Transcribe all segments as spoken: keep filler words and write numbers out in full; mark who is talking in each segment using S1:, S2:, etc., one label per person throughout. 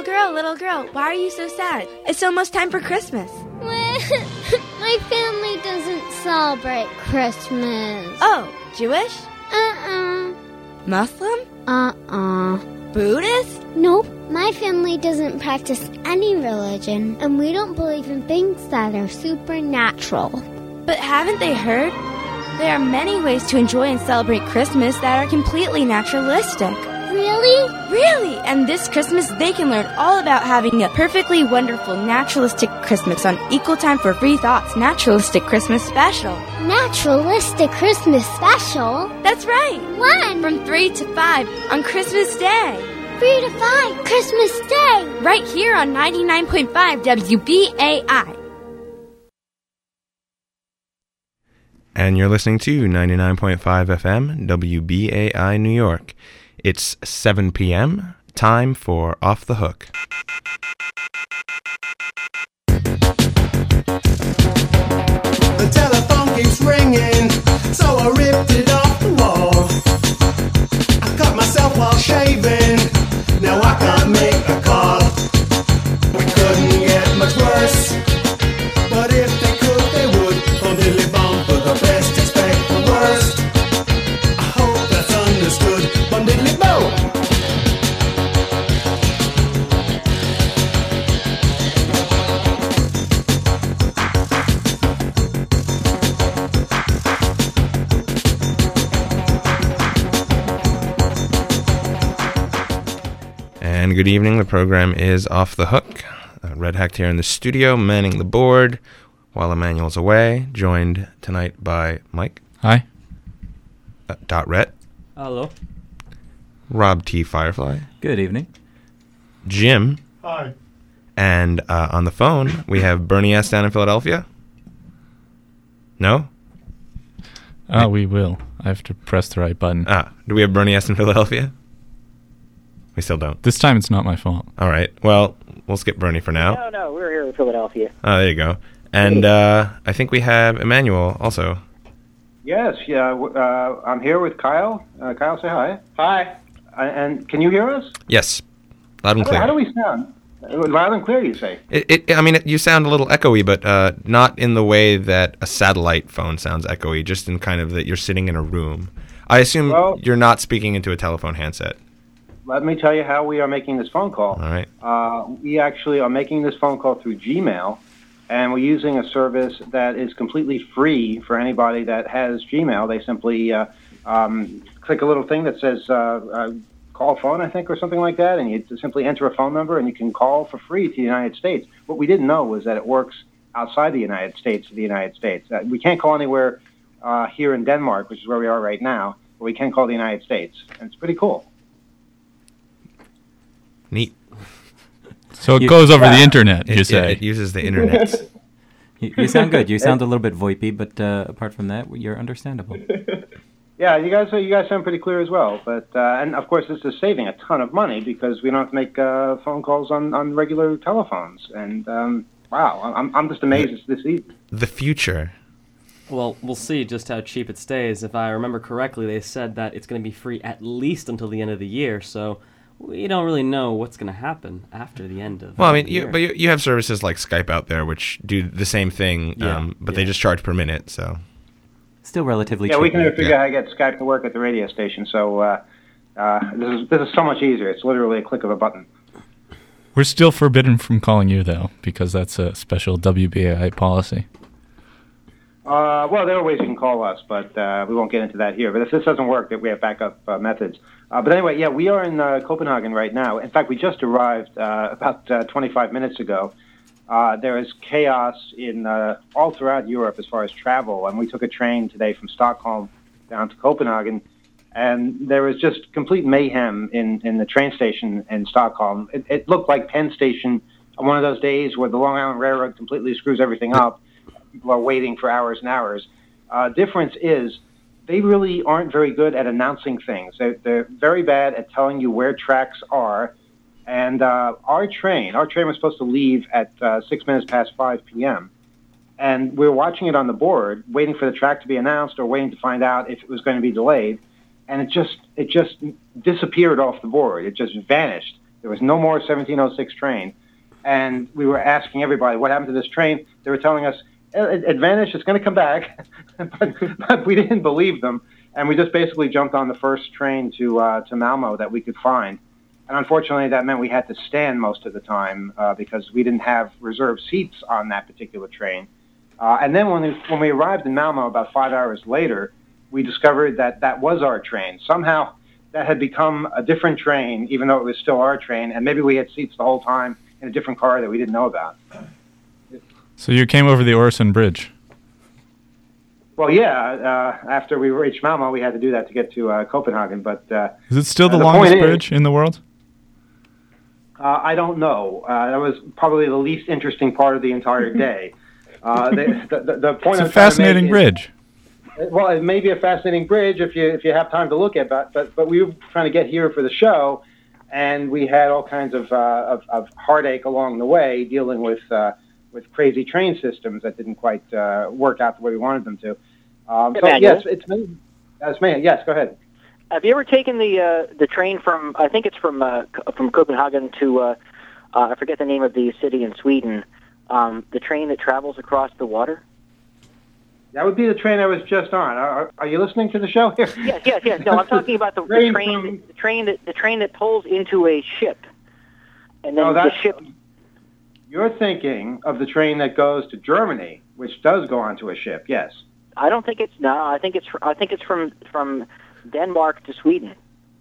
S1: Little girl, little girl, why are you so sad? It's almost time for Christmas.
S2: My family doesn't celebrate Christmas.
S1: Oh, Jewish?
S2: Uh-uh.
S1: Muslim?
S2: Uh-uh.
S1: Buddhist?
S2: Nope. My family doesn't practice any religion, and we don't believe in things that are supernatural.
S1: But haven't they heard? There are many ways to enjoy and celebrate Christmas that are completely naturalistic.
S2: Really?
S1: Really! And this Christmas, they can learn all about having a perfectly wonderful naturalistic Christmas on Equal Time for Free Thoughts Naturalistic Christmas Special.
S2: Naturalistic Christmas Special?
S1: That's right!
S2: When?
S1: From three to five on Christmas Day.
S2: three to five Christmas Day.
S1: Right here on ninety-nine point five W B A I.
S3: And you're listening to ninety-nine point five F M, W B A I New York. It's seven p.m., time for Off the Hook.
S4: The telephone keeps ringing, so I ripped it off the wall. I cut myself while shaving, now I can't make a call. We couldn't get much worse, but if they could, they would. Bum diddly bum, for the best, expect the worst. I hope that's understood. Bum diddly bum.
S3: And good evening. The program is Off the Hook. Uh, Red Hacked here in the studio, manning the board while Emmanuel's away. Joined tonight by Mike.
S5: Hi.
S3: Uh, Dot Rhett.
S6: Hello.
S3: Rob T. Firefly.
S6: Good evening.
S3: Jim.
S7: Hi.
S3: And uh, on the phone, we have Bernie S. down in Philadelphia. No?
S5: Oh, we will. I have to press the right button.
S3: Ah, do we have Bernie S. in Philadelphia? We still don't.
S5: This time it's not my fault.
S3: All right. Well, we'll skip Bernie for now.
S8: No, no, we're here in Philadelphia.
S3: Oh, there you go. And uh, I think we have Emmanuel also.
S9: Yes, yeah. w- Uh, I'm here with Kyle. Uh, Kyle, say hi. Hi. Uh, and can you hear us?
S3: Yes. Loud and
S9: How do-
S3: clear.
S9: How do we sound? Uh, Loud and clear, you say?
S3: It, it, I mean, it, you sound a little echoey, but uh, not in the way that a satellite phone sounds echoey, just in kind of that you're sitting in a room. I assume
S9: Well-
S3: you're not speaking into a telephone handset.
S9: Let me tell you how we are making this phone call.
S3: All right.
S9: Uh, we actually are making this phone call through Gmail, and we're using a service that is completely free for anybody that has Gmail. They simply uh, um, click a little thing that says uh, uh, call phone, I think, or something like that, and you simply enter a phone number, and you can call for free to the United States. What we didn't know was that it works outside the United States to the United States. Uh, we can't call anywhere uh, here in Denmark, which is where we are right now, but we can call the United States, and it's pretty cool.
S3: Neat.
S5: So it
S6: You-
S5: goes over
S9: Yeah.
S5: the internet,
S3: It,
S5: you say.
S3: yeah, it uses the internet.
S6: You, you sound good. You sound a little bit voipy, but uh, apart from that, you're understandable.
S9: Yeah, you guys you guys sound pretty clear as well. But uh, and of course, this is saving a ton of money because we don't have to make uh, phone calls on, on regular telephones. And um, wow, I'm I'm just amazed it's this easy.
S3: The future.
S10: Well, we'll see just how cheap it stays. If I remember correctly, they said that it's going to be free at least until the end of the year, so we don't really know what's going to happen after the end of
S3: Well, I
S10: the
S3: mean, you,
S10: year.
S3: but you, you have services like Skype out there which do the same thing,
S10: Yeah,
S3: um, but
S10: yeah.
S3: they just charge per minute. So
S6: Still relatively
S9: Yeah,
S6: cheap.
S9: we can figure
S3: Yeah.
S9: out how to get Skype to work at the radio station. So uh, uh, this is this is so much easier. It's literally a click of a button.
S5: We're still forbidden from calling you, though, because that's a special W B A I policy.
S9: Uh, well, there are ways you can call us, but uh, we won't get into that here. But if this doesn't work, that we have backup uh, methods. Uh, but anyway, yeah, we are in uh, Copenhagen right now. In fact, we just arrived uh, about uh, twenty-five minutes ago. Uh, there is chaos in uh, all throughout Europe as far as travel, and we took a train today from Stockholm down to Copenhagen, and there was just complete mayhem in, in the train station in Stockholm. It, it looked like Penn Station on one of those days where the Long Island Railroad completely screws everything up. People are waiting for hours and hours. Uh, difference is they really aren't very good at announcing things. They're, they're very bad at telling you where tracks are. And uh, our train, our train was supposed to leave at uh, six minutes past five p.m. And we were watching it on the board, waiting for the track to be announced or waiting to find out if it was going to be delayed. And it just it just disappeared off the board. It just vanished. There was no more seventeen oh six train. And we were asking everybody, what happened to this train? They were telling us, it, it vanished, it's going to come back. but, but we didn't believe them. And we just basically jumped on the first train to uh, to Malmo that we could find. And unfortunately, that meant we had to stand most of the time uh, because we didn't have reserved seats on that particular train. Uh, and then when we, when we arrived in Malmo about five hours later, we discovered that that was our train. Somehow that had become a different train, even though it was still our train. And maybe we had seats the whole time in a different car that we didn't know about.
S5: So you came over the Øresund Bridge?
S9: Well, yeah. Uh, after we reached Malmo, we had to do that to get to uh, Copenhagen. But uh,
S5: is it still the,
S9: uh, the
S5: longest
S9: is,
S5: bridge in the world?
S9: Uh, I don't know. Uh, that was probably the least interesting part of the entire day. Uh, the, the, the, the point
S5: it's a fascinating bridge.
S9: Is, well, it may be a fascinating bridge if you if you have time to look at that. But but we were trying to get here for the show. And we had all kinds of, uh, of of heartache along the way, dealing with uh, with crazy train systems that didn't quite uh, work out the way we wanted them to. Um, so yes, it's me. That's me. Yes, go ahead.
S7: Have you ever taken the uh, the train from? I think it's from uh, from Copenhagen to uh, uh, I forget the name of the city in Sweden. Um, the train that travels across the water.
S9: That would be the train I was just on. Are, are you listening to the show here?
S7: Yes, yes, yes. No, I'm talking about the, the train, from... the train that the train that pulls into a ship, and then
S9: oh,
S7: the ship.
S9: You're thinking of the train that goes to Germany, which does go onto a ship. Yes.
S7: I don't think it's no. I think it's I think it's from from Denmark to Sweden.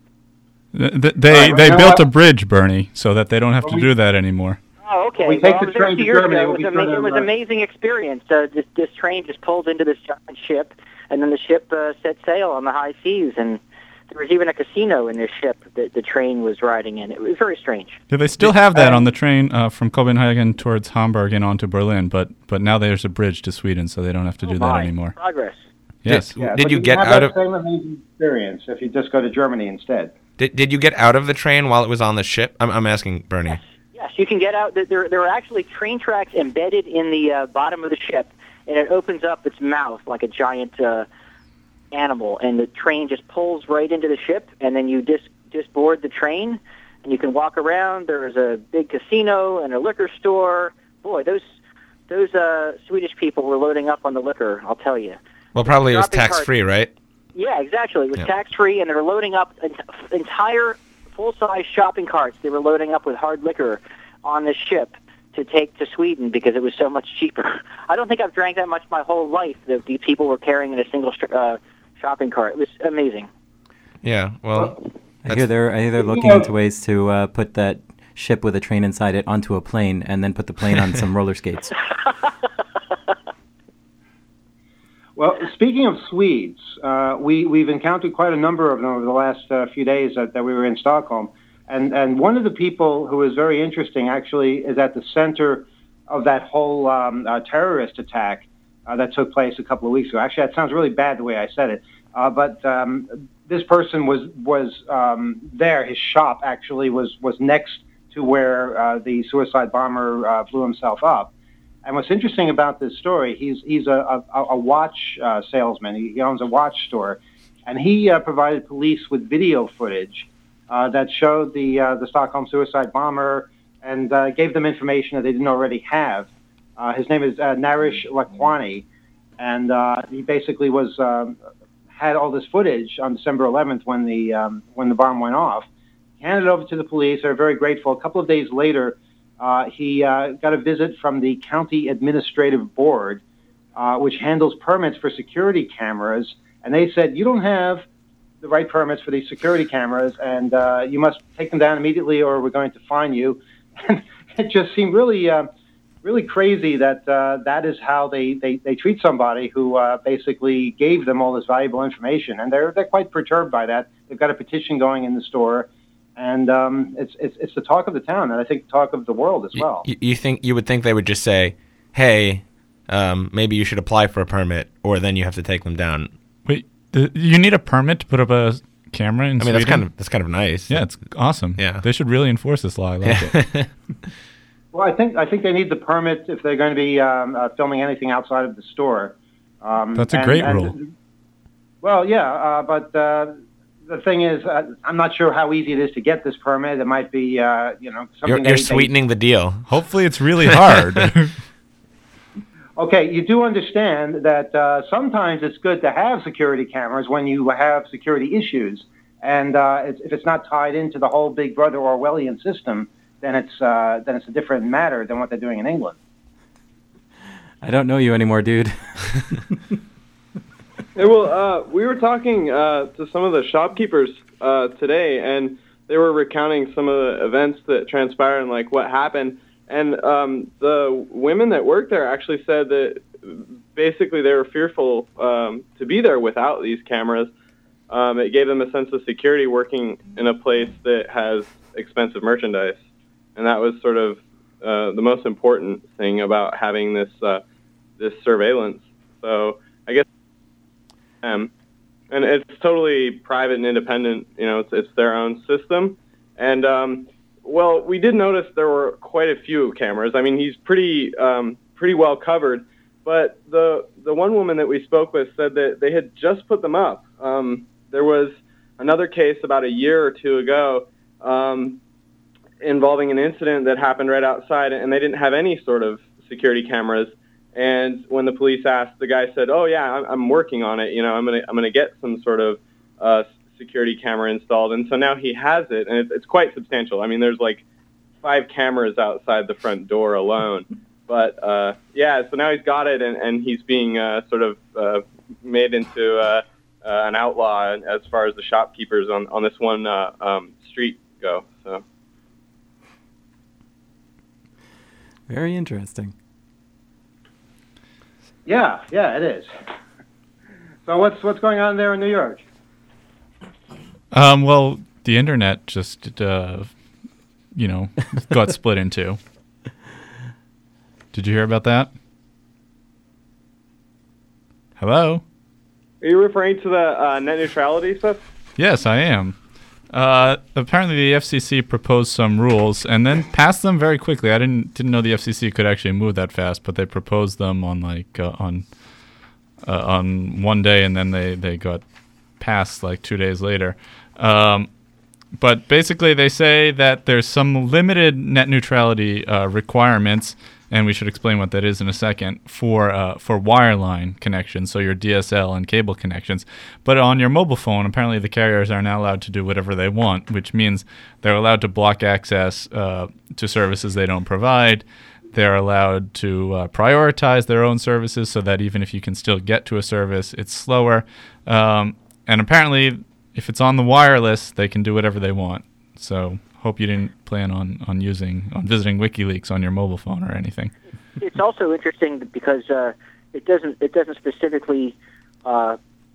S5: They they, they built a bridge, Bernie, so that they don't have to do that anymore.
S7: Oh, okay.
S9: We take
S7: well,
S9: the train to Germany.
S7: It was, ama- it was an amazing experience. Uh, this, this train just pulls into this giant ship, and then the ship uh, set sail on the high seas. And there was even a casino in this ship that the train was riding in. It was very strange.
S5: Yeah, they still have that on the train uh, from Copenhagen towards Hamburg and on to Berlin, but but now there's a bridge to Sweden, so they don't have to
S7: oh
S5: do
S7: my.
S5: that anymore.
S7: Progress.
S5: Yes.
S9: Yeah,
S3: did you,
S9: you
S3: get
S9: have
S3: out
S9: that
S3: of
S9: same amazing experience if you just go to Germany instead?
S3: Did Did you get out of the train while it was on the ship? I'm I'm asking Bernie.
S7: Yes. Yes, you can get out. There, there are actually train tracks embedded in the uh, bottom of the ship, and it opens up its mouth like a giant uh, animal, and the train just pulls right into the ship, and then you just just board the train, and you can walk around. There's a big casino and a liquor store. Boy, those those uh, Swedish people were loading up on the liquor, I'll tell you.
S3: Well, probably it was
S7: Shopping
S3: tax-free,
S7: carts.
S3: right?
S7: Yeah, exactly. It was
S3: Yeah.
S7: tax-free, and they were loading up an entire full-size shopping carts. They were loading up with hard liquor on this ship to take to Sweden because it was so much cheaper. I don't think I've drank that much my whole life that these people were carrying in a single uh, shopping cart. It was amazing.
S3: Yeah, well...
S6: I hear they're, I hear they're looking into ways to uh, put that ship with a train inside it onto a plane and then put the plane on some roller skates.
S9: Well, speaking of Swedes, uh, we, we've encountered quite a number of them over the last uh, few days that, that we were in Stockholm. And, and one of the people who is very interesting actually is at the center of that whole um, uh, terrorist attack uh, that took place a couple of weeks ago. Actually, that sounds really bad the way I said it. Uh, but um, this person was, was um, there. His shop actually was, was next to where uh, the suicide bomber uh, blew himself up. And what's interesting about this story, he's he's a, a, a watch uh, salesman. He, he owns a watch store, and he uh, provided police with video footage uh, that showed the uh, the Stockholm suicide bomber and uh, gave them information that they didn't already have. Uh, his name is uh, Narish Lakwani, and uh, he basically was um, had all this footage on December eleventh when the um, when the bomb went off. He handed it over to the police. They're very grateful. A couple of days later, Uh, he uh, got a visit from the County Administrative Board, uh, which handles permits for security cameras, and they said, you don't have the right permits for these security cameras, and uh, you must take them down immediately or we're going to fine you. And it just seemed really uh, really crazy that uh, that is how they, they, they treat somebody who uh, basically gave them all this valuable information, and they're, they're quite perturbed by that. They've got a petition going in the store. And um, it's, it's it's the talk of the town, and I think the talk of the world as well.
S3: You, you think you would think they would just say, "Hey, um, maybe you should apply for a permit," or then you have to take them down.
S5: Wait, th- you need a permit to put up a camera in
S3: I mean,
S5: Sweden?
S3: that's kind of that's kind of nice.
S5: Yeah, it's awesome.
S3: Yeah,
S5: they should really enforce this law. I like
S3: yeah.
S5: it.
S9: Well, I think I think they need the permit if they're going to be um, uh, filming anything outside of the store. Um,
S5: that's a
S9: and,
S5: great
S9: and,
S5: rule.
S9: Well, yeah, uh, but. Uh, the thing is, uh, I'm not sure how easy it is to get this permit. It might be, uh, you know, something
S3: You're,
S9: they,
S3: you're
S9: they-
S3: sweetening the deal.
S5: Hopefully, it's really hard.
S9: Okay, you do understand that uh, sometimes it's good to have security cameras when you have security issues. And uh, it's, if it's not tied into the whole Big Brother Orwellian system, then it's uh, then it's a different matter than what they're doing in England.
S6: I don't know you anymore, dude.
S8: Hey, well, uh, we were talking uh, to some of the shopkeepers uh, today, and they were recounting some of the events that transpired and like what happened. And um, the women that worked there actually said that basically they were fearful um, to be there without these cameras. Um, it gave them a sense of security working in a place that has expensive merchandise. And that was sort of uh, the most important thing about having this uh, this surveillance. So I guess, um, and it's totally private and independent. You know, it's, it's their own system. And um, well, we did notice there were quite a few cameras. I mean, he's pretty um, pretty well covered. But the the one woman that we spoke with said that they had just put them up. Um, there was another case about a year or two ago um, involving an incident that happened right outside, and they didn't have any sort of security cameras. And when the police asked, the guy said, "Oh yeah, I'm, I'm working on it. You know, I'm gonna I'm gonna get some sort of uh, security camera installed." And so now he has it, and it's, it's quite substantial. I mean, there's like five cameras outside the front door alone. But uh, yeah, so now he's got it, and, and he's being uh, sort of uh, made into uh, uh, an outlaw as far as the shopkeepers on, on this one uh, um, street go. So
S6: Very interesting.
S9: Yeah, yeah, it is. So what's what's going on there in New York?
S5: Um, well, the internet just, uh, you know, got split in two. Did you hear about that? Hello?
S8: are you referring to the uh, net neutrality stuff?
S5: Yes, I am. Uh, apparently, the F C C proposed some rules and then passed them very quickly. I didn't didn't know the F C C could actually move that fast, but they proposed them on like uh, on uh, on one day, and then they, they got passed like two days later. Um, but basically, they say that there's some limited net neutrality uh, requirements, and we should explain what that is in a second, for uh, for wireline connections, so your D S L and cable connections. But on your mobile phone, apparently the carriers are now allowed to do whatever they want, which means they're allowed to block access uh, to services they don't provide. They're allowed to uh, prioritize their own services so that even if you can still get to a service, it's slower. Um, and apparently, if it's on the wireless, they can do whatever they want. So hope you didn't plan on, on using on visiting WikiLeaks on your mobile phone or anything.
S7: It's also interesting because uh, it doesn't it doesn't specifically uh,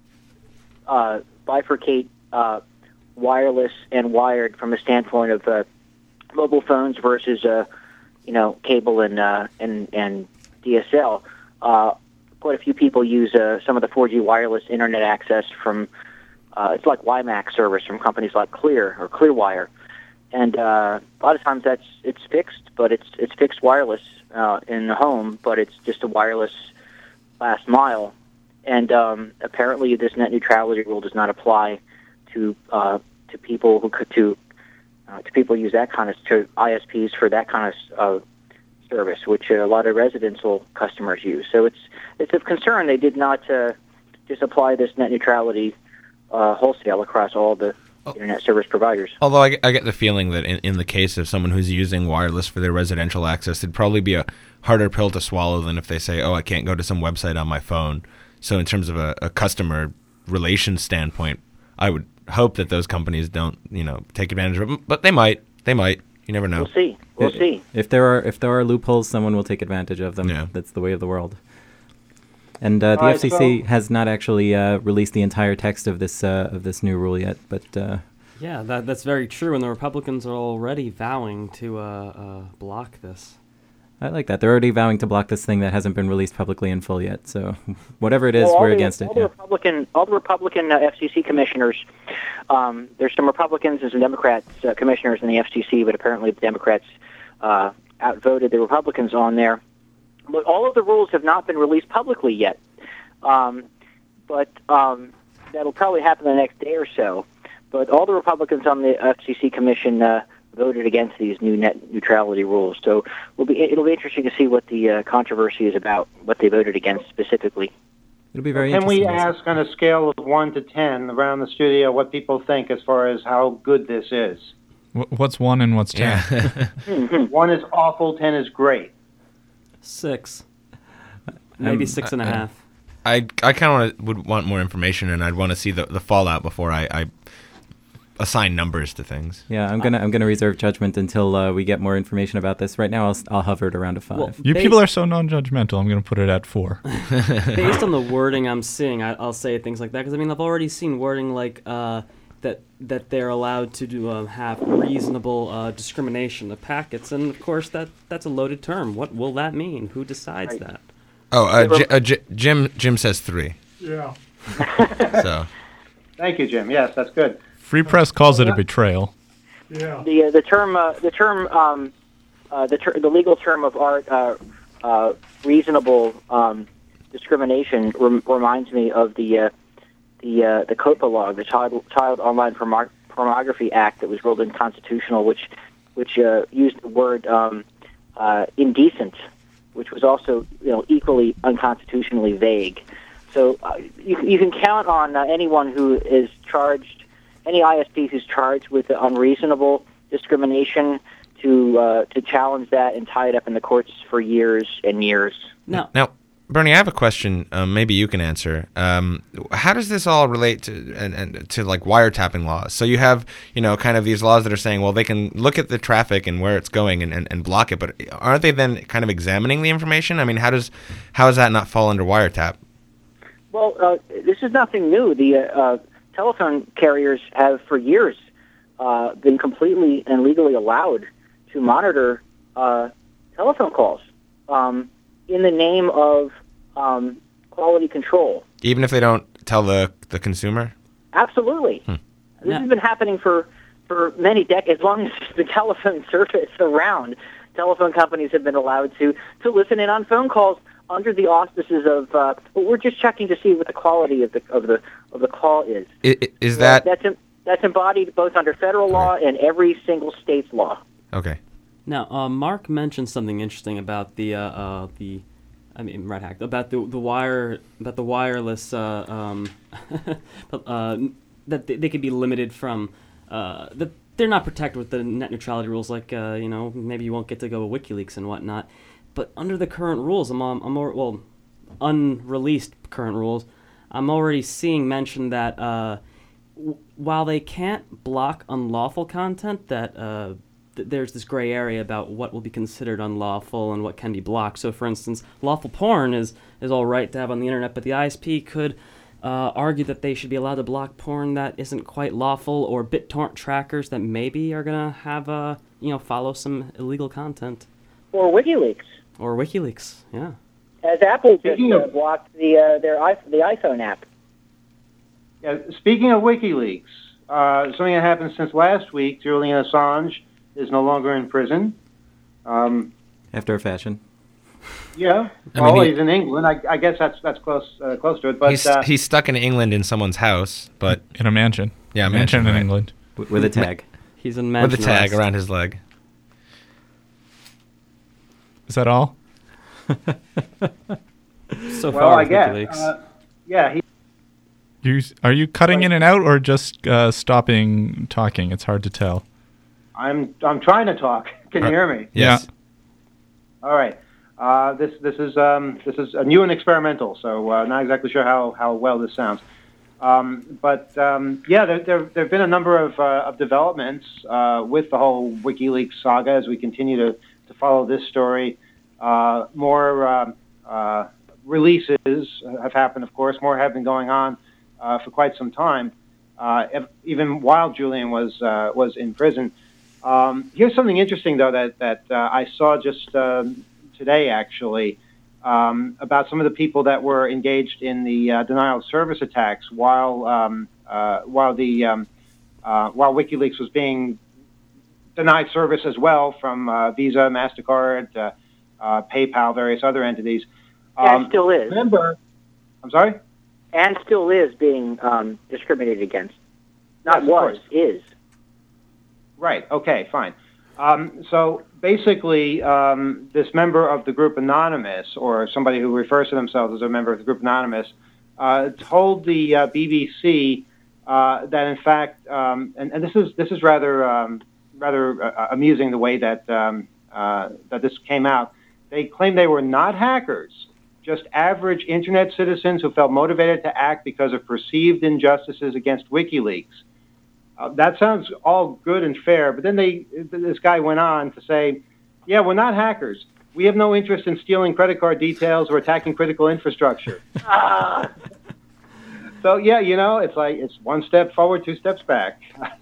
S7: uh, bifurcate uh, wireless and wired from a standpoint of uh, mobile phones versus uh, you know cable and uh, and and D S L. Uh, quite a few people use uh, some of the four G wireless internet access from uh, it's like WiMAX service from companies like Clear or Clearwire. And uh, a lot of times that's it's fixed, but it's it's fixed wireless uh, in the home, but it's just a wireless last mile. And um, apparently, this net neutrality rule does not apply to uh, to people who could to uh, to people who use that kind of to I S Ps for that kind of uh, service, which uh, a lot of residential customers use. So it's it's of concern they did not uh, just apply this net neutrality uh, wholesale across all the internet service providers.
S3: Although I, I get the feeling that in, in the case of someone who's using wireless for their residential access, it'd probably be a harder pill to swallow than if they say, oh, I can't go to some website on my phone. So in terms of a, a customer relations standpoint, I would hope that those companies don't, you know, take advantage of it. But they might. They might. You never know.
S7: We'll see. We'll
S6: if,
S7: see.
S6: If there are if there are loopholes, someone will take advantage of them.
S3: Yeah.
S6: That's the way of the world. And uh, the
S9: All right,
S6: F C C
S9: so-
S6: has not actually uh, released the entire text of this uh, of this new rule yet, but uh,
S10: Yeah, that that's very true, and the Republicans are already vowing to uh, uh, block this.
S6: I like that. They're already vowing to block this thing that hasn't been released publicly in full yet. So whatever it is,
S7: Well, all
S6: we're
S7: the-
S6: against it.
S7: all the
S6: Yeah.
S7: Republican, all the Republican uh, F C C commissioners. Um, there's some Republicans and some Democrats uh, commissioners in the F C C, but apparently the Democrats uh, outvoted the Republicans on there. But all of the rules have not been released publicly yet. Um, but um, that'll probably happen the next day or so. but all the Republicans on the F C C commission uh, voted against these new net neutrality rules. So we'll be, it'll be interesting to see what the uh, controversy is about, what they voted against specifically.
S6: It'll be very
S9: Can
S6: interesting.
S9: we ask on a scale of one to ten around the studio what people think as far as how good this is?
S5: Wh- What's one and what's ten?
S3: Yeah.
S9: One is awful, ten is great.
S10: Six. Maybe
S6: Um,
S10: six and a
S3: I-
S10: half.
S3: I I kind of would want more information, and I'd want to see the, the fallout before I, I assign numbers to things.
S6: Yeah, I'm gonna I'm gonna reserve judgment until uh, we get more information about this. Right now, I'll I'll hover it around a five.
S10: Well,
S5: You
S10: Ba-
S5: people are so non-judgmental. I'm going to put it at four.
S10: Based on the wording I'm seeing, I, I'll say things like that because I mean I've already seen wording like uh, that that they're allowed to do, um, have reasonable uh, discrimination of packets, and of course that that's a loaded term. What will that mean? Who decides
S7: Right.
S10: that?
S3: Oh, uh, J- uh, J- Jim Jim says three.
S5: Yeah.
S3: So
S9: Thank you, Jim. Yes, that's good.
S5: Free Press calls it a betrayal.
S7: The uh, the term uh, the term um, uh, the ter- the legal term of art uh, uh, reasonable um, discrimination rem- reminds me of the uh, the uh, the COPA law, the Child Child Online Porno- Pornography Act that was ruled unconstitutional, which which uh, used the word um, uh, indecent, which was also you know equally unconstitutionally vague. So uh, you you can count on uh, anyone who is charged. Any I S P who's charged with unreasonable discrimination to uh, to challenge that and tie it up in the courts for years and years.
S10: No.
S3: now, Bernie, I have a question. Um, maybe you can answer. Um, how does this all relate to and, and to like wiretapping laws? So you have you know kind of these laws that are saying, well, they can look at the traffic and where it's going and, and, and block it, but aren't they then kind of examining the information? I mean, how does how does that not fall under wiretap?
S7: Well, uh, this is nothing new. The uh, uh, telephone carriers have for years uh, been completely and legally allowed to monitor uh, telephone calls um, in the name of um, quality control.
S3: Even if they don't tell the the consumer?
S7: Absolutely.
S3: Hmm.
S7: This
S10: Yeah.
S7: has been happening for, for many decades. As long as the telephone service around, telephone companies have been allowed to, to listen in on phone calls under the auspices of, uh, well, we're just checking to see what the quality of the of the of the call is.
S3: I- i- Is that
S7: that's em- that's embodied both under federal law and every single state's law.
S3: okay?
S10: Now, uh, Mark mentioned something interesting about the uh, uh, the, I mean, Red Hack about the the wire about the wireless uh, um, uh, that they, they could be limited from uh, that they're not protected with the net neutrality rules. Like uh, you know, maybe you won't get to go with WikiLeaks and whatnot. But under the current rules, I'm I'm, I'm well, unreleased current rules, I'm already seeing mention that uh, w- while they can't block unlawful content, that uh, th- there's this gray area about what will be considered unlawful and what can be blocked. So, for instance, lawful porn is is all right to have on the internet, but the I S P could uh, argue that they should be allowed to block porn that isn't quite lawful, or BitTorrent trackers that maybe are gonna have uh, you know follow some illegal content,
S7: Or WikiLeaks,
S10: or WikiLeaks. Yeah.
S7: as Apple just
S9: Speaking
S7: uh,
S9: of-
S7: blocked the uh, their iP- the iPhone app.
S9: Yeah, speaking of WikiLeaks, uh, something that happened since last week, Julian Assange is no longer in prison. Um,
S6: After a fashion.
S9: yeah,
S3: I
S9: well,
S3: mean, he-
S9: he's in England. I, I guess that's that's close uh, close to it. But
S3: he's
S9: uh,
S3: he's stuck in England in someone's house, but
S5: In a mansion.
S3: yeah,
S5: mansion,
S3: mansion,
S5: in
S3: right.
S5: England.
S6: W- with a tag.
S10: He's in
S3: with a
S10: mansion
S3: tag
S10: arrest.
S3: around his leg.
S5: Is that all?
S10: So
S9: well,
S10: far
S9: I
S10: with
S9: guess.
S10: WikiLeaks.
S9: Uh, yeah, he,
S5: You are you cutting in and out or just uh, stopping talking? It's hard to tell.
S9: I'm I'm trying to talk. Can you
S3: Uh,
S9: hear me?
S3: Yes.
S9: All right. Uh, this this is um, this is uh, new and experimental, so uh, not exactly sure how, how well this sounds. Um, but um, yeah, there there there have been a number of uh, of developments uh, with the whole WikiLeaks saga as we continue to, to follow this story. Uh, more um, uh, releases have happened, of course. More have been going on uh, for quite some time, uh, ev- even while Julian was uh, was in prison. Um, here's something interesting, though, that that uh, I saw just um, today, actually, um, about some of the people that were engaged in the uh, denial of service attacks while um, uh, while the um, uh, while WikiLeaks was being denied service as well from uh, Visa, Mastercard, uh, uh, PayPal, various other entities.
S7: And still is.
S9: Remember, I'm sorry.
S7: And still is being um, discriminated against. Not
S9: Yes, of
S7: was,
S9: course.
S7: is.
S9: Right. Okay. Fine. Um, so basically, um, this member of the group Anonymous, or somebody who refers to themselves as a member of the group Anonymous, uh, told the uh, B B C uh, that, in fact, um, and, and this is this is rather um, rather uh, amusing the way that um, uh, that this came out. They claimed they were not hackers, just average internet citizens who felt motivated to act because of perceived injustices against WikiLeaks. Uh, that sounds all good and fair, but then they, this guy went on to say, yeah, we're not hackers. We have no interest in stealing credit card details or attacking critical infrastructure.
S7: Ah.
S9: So, yeah, you know, it's like it's one step forward, two steps back.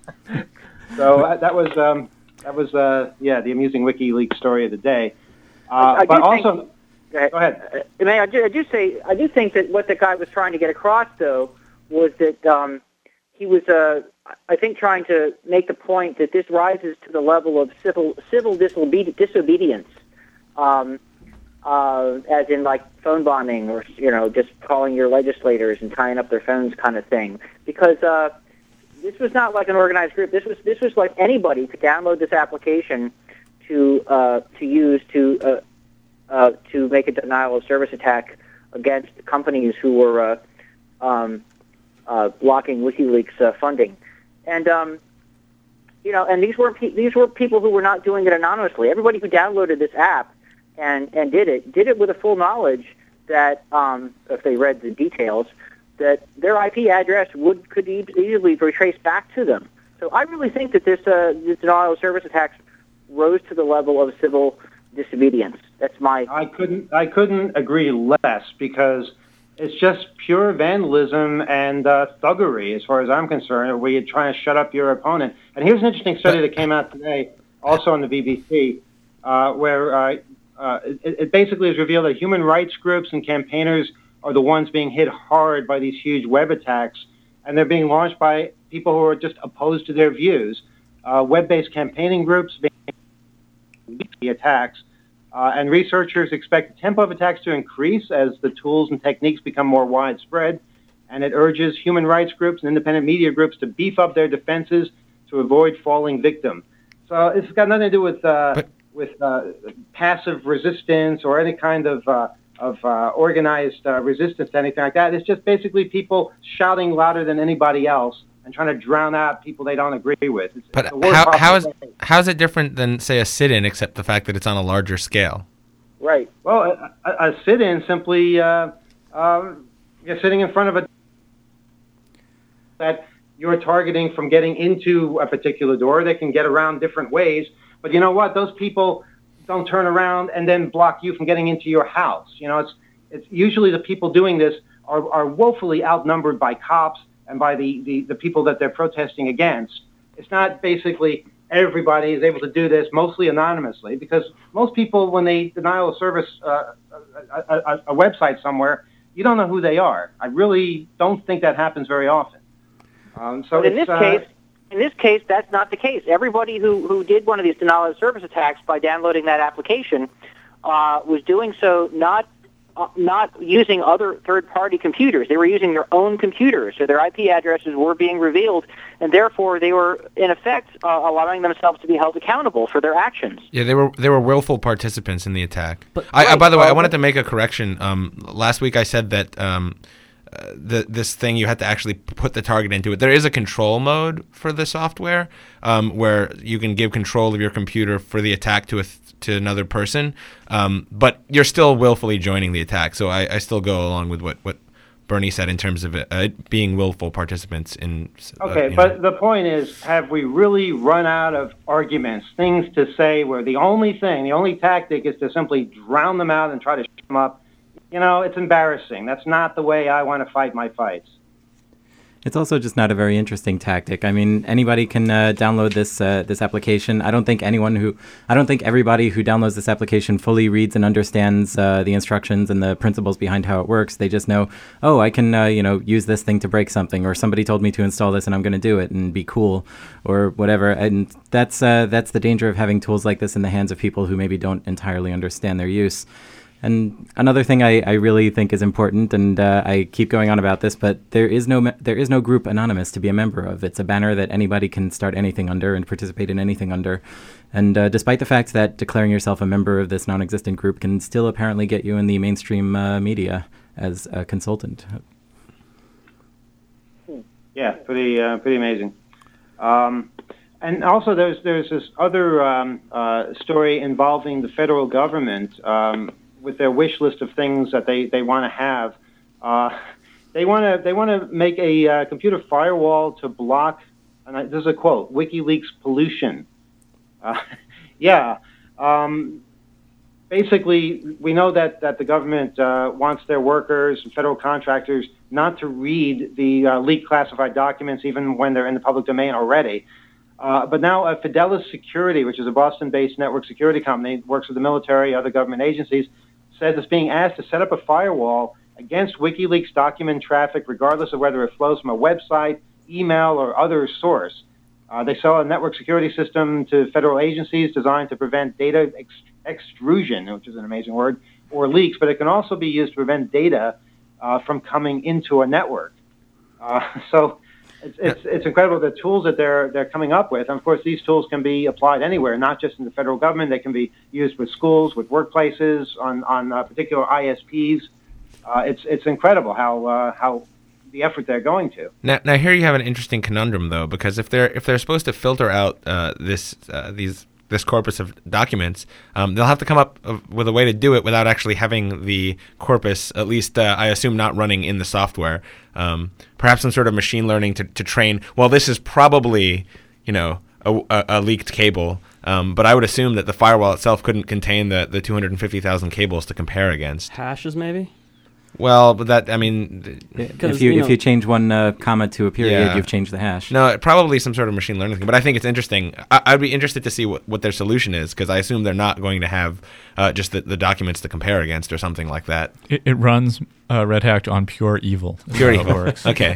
S9: so uh, that was, um, that was uh, yeah, the amusing WikiLeaks story of the day. Uh,
S7: I- I
S9: but
S7: do think-
S9: also,
S7: Go ahead. Uh, May I do, I do say I do think that what the guy was trying to get across, though, was that um, he was, uh, I think, trying to make the point that this rises to the level of civil civil disobe- disobedience, um, uh, as in like phone bombing or you know just calling your legislators and tying up their phones kind of thing. Because uh, this was not like an organized group. This was this was like anybody could download this application to uh, to use to. Uh, Uh, to make a denial of service attack against companies who were uh, um, uh, blocking WikiLeaks uh, funding, and um, you know, and these were pe- these were people who were not doing it anonymously. Everybody who downloaded this app and and did it did it with a full knowledge that um, if they read the details, that their I P address would could e- easily be traced back to them. So I really think that this uh, this denial of service attacks rose to the level of civil disobedience. That's my.
S9: I couldn't. I couldn't agree less because it's just pure vandalism and uh, thuggery, as far as I'm concerned. Where you're trying to shut up your opponent. And here's an interesting study that came out today, also on the B B C, uh, where uh, uh, it, it basically is revealed that human rights groups and campaigners are the ones being hit hard by these huge web attacks, and they're being launched by people who are just opposed to their views. Uh, web-based campaigning groups being the attacks, uh, and researchers expect the tempo of attacks to increase as the tools and techniques become more widespread, and it urges human rights groups and independent media groups to beef up their defenses to avoid falling victim. So it's got nothing to do with uh, with uh, passive resistance or any kind of uh, of uh, organized uh, resistance to anything like that. It's just basically people shouting louder than anybody else and trying to drown out people they don't agree with. It's,
S3: But
S9: it's the worst
S3: how, how
S9: possible
S3: is
S9: thing.
S3: how is it different than, say, a sit-in, except the fact that it's on a larger scale?
S7: Right.
S9: Well, a, a, a sit-in simply uh, uh, you're sitting in front of a that you're targeting from getting into a particular door. They can get around different ways, but you know what? Those people don't turn around and then block you from getting into your house. You know, it's it's usually the people doing this are, are woefully outnumbered by cops and by the, the, the people that they're protesting against. It's not basically everybody is able to do this, mostly anonymously, because most people, when they denial of service uh, a, a, a website somewhere, you don't know who they are. I really don't think that happens very often. Um, so
S7: but in
S9: it's,
S7: this
S9: uh,
S7: case, in this case, that's not the case. Everybody who, who did one of these denial of service attacks by downloading that application uh, was doing so not uh, not using other third-party computers. They were using their own computers, so their I P addresses were being revealed, and therefore they were, in effect, uh, allowing themselves to be held accountable for their actions.
S3: Yeah, they were they were willful participants in the attack.
S7: But-
S3: I, I,
S7: right,
S3: by the way, I
S7: well,
S3: wanted to make a correction. Um, last week I said that um, uh, the, this thing you had to actually put the target into it. There is a control mode for the software um, where you can give control of your computer for the attack to a th- to another person, um, but you're still willfully joining the attack. So I, I still go along with what, what Bernie said in terms of it, uh, it being willful participants in. Uh,
S9: Okay,
S3: you
S9: but
S3: know.
S9: the point is, have we really run out of arguments, things to say where the only thing, the only tactic is to simply drown them out and try to shut them up? You know, it's embarrassing. That's not the way I want to fight my fights.
S6: It's also just not a very interesting tactic. I mean, anybody can uh, download this uh, this application. I don't think anyone who, I don't think everybody who downloads this application fully reads and understands uh, the instructions and the principles behind how it works. They just know, oh, I can, uh, you know, use this thing to break something, or somebody told me to install this and I'm going to do it and be cool, or whatever. And that's uh, that's the danger of having tools like this in the hands of people who maybe don't entirely understand their use. And another thing I, I really think is important, and uh, I keep going on about this, but there is no me- there is no group anonymous to be a member of. It's a banner that anybody can start anything under and participate in anything under. And uh, despite the fact that declaring yourself a member of this non-existent group can still apparently get you in the mainstream uh, media as a consultant.
S9: Yeah, pretty uh, pretty amazing. Um, and also, there's there's this other um, uh, story involving the federal government. Um, with their wish list of things that they, they want to have. Uh, they want to they want to make a uh, computer firewall to block, and I, this is a quote, WikiLeaks pollution. Uh, yeah. Um, basically, we know that, that the government uh, wants their workers and federal contractors not to read the uh, leaked classified documents even when they're in the public domain already. Uh, but now uh, Fidelis Security, which is a Boston-based network security company, works with the military, other government agencies, says it's being asked to set up a firewall against WikiLeaks document traffic, regardless of whether it flows from a website, email, or other source. Uh, they sell a network security system to federal agencies designed to prevent data ex- extrusion, which is an amazing word, or leaks, but it can also be used to prevent data uh, from coming into a network. Uh, so it's, it's it's incredible the tools that they're they're coming up with. And of course, these tools can be applied anywhere, not just in the federal government. They can be used with schools, with workplaces, on on uh, particular I S Ps. Uh, it's it's incredible how uh, how the effort they're going to.
S3: Now, now here you have an interesting conundrum, though, because if they're if they're supposed to filter out uh, this uh, these this corpus of documents, um, they'll have to come up with a way to do it without actually having the corpus, at least uh, I assume not running in the software. Um, perhaps some sort of machine learning to, to train, well, this is probably, you know, a, a, a leaked cable, um, but I would assume that the firewall itself couldn't contain the, the two hundred fifty thousand cables to compare against.
S10: Hashes, maybe?
S3: Well, but that, I mean...
S6: If you,
S10: you know,
S6: if you change one uh, comma to a period,
S3: Yeah.
S6: you've changed the hash.
S3: No, probably some sort of machine learning thing. But I think it's interesting. I, I'd be interested to see what, what their solution is, because I assume they're not going to have uh, just the, the documents to compare against or something like that.
S5: It, it runs uh, Red Hat on pure evil. is
S3: Pure
S5: how it
S3: evil.
S5: works.
S3: Okay.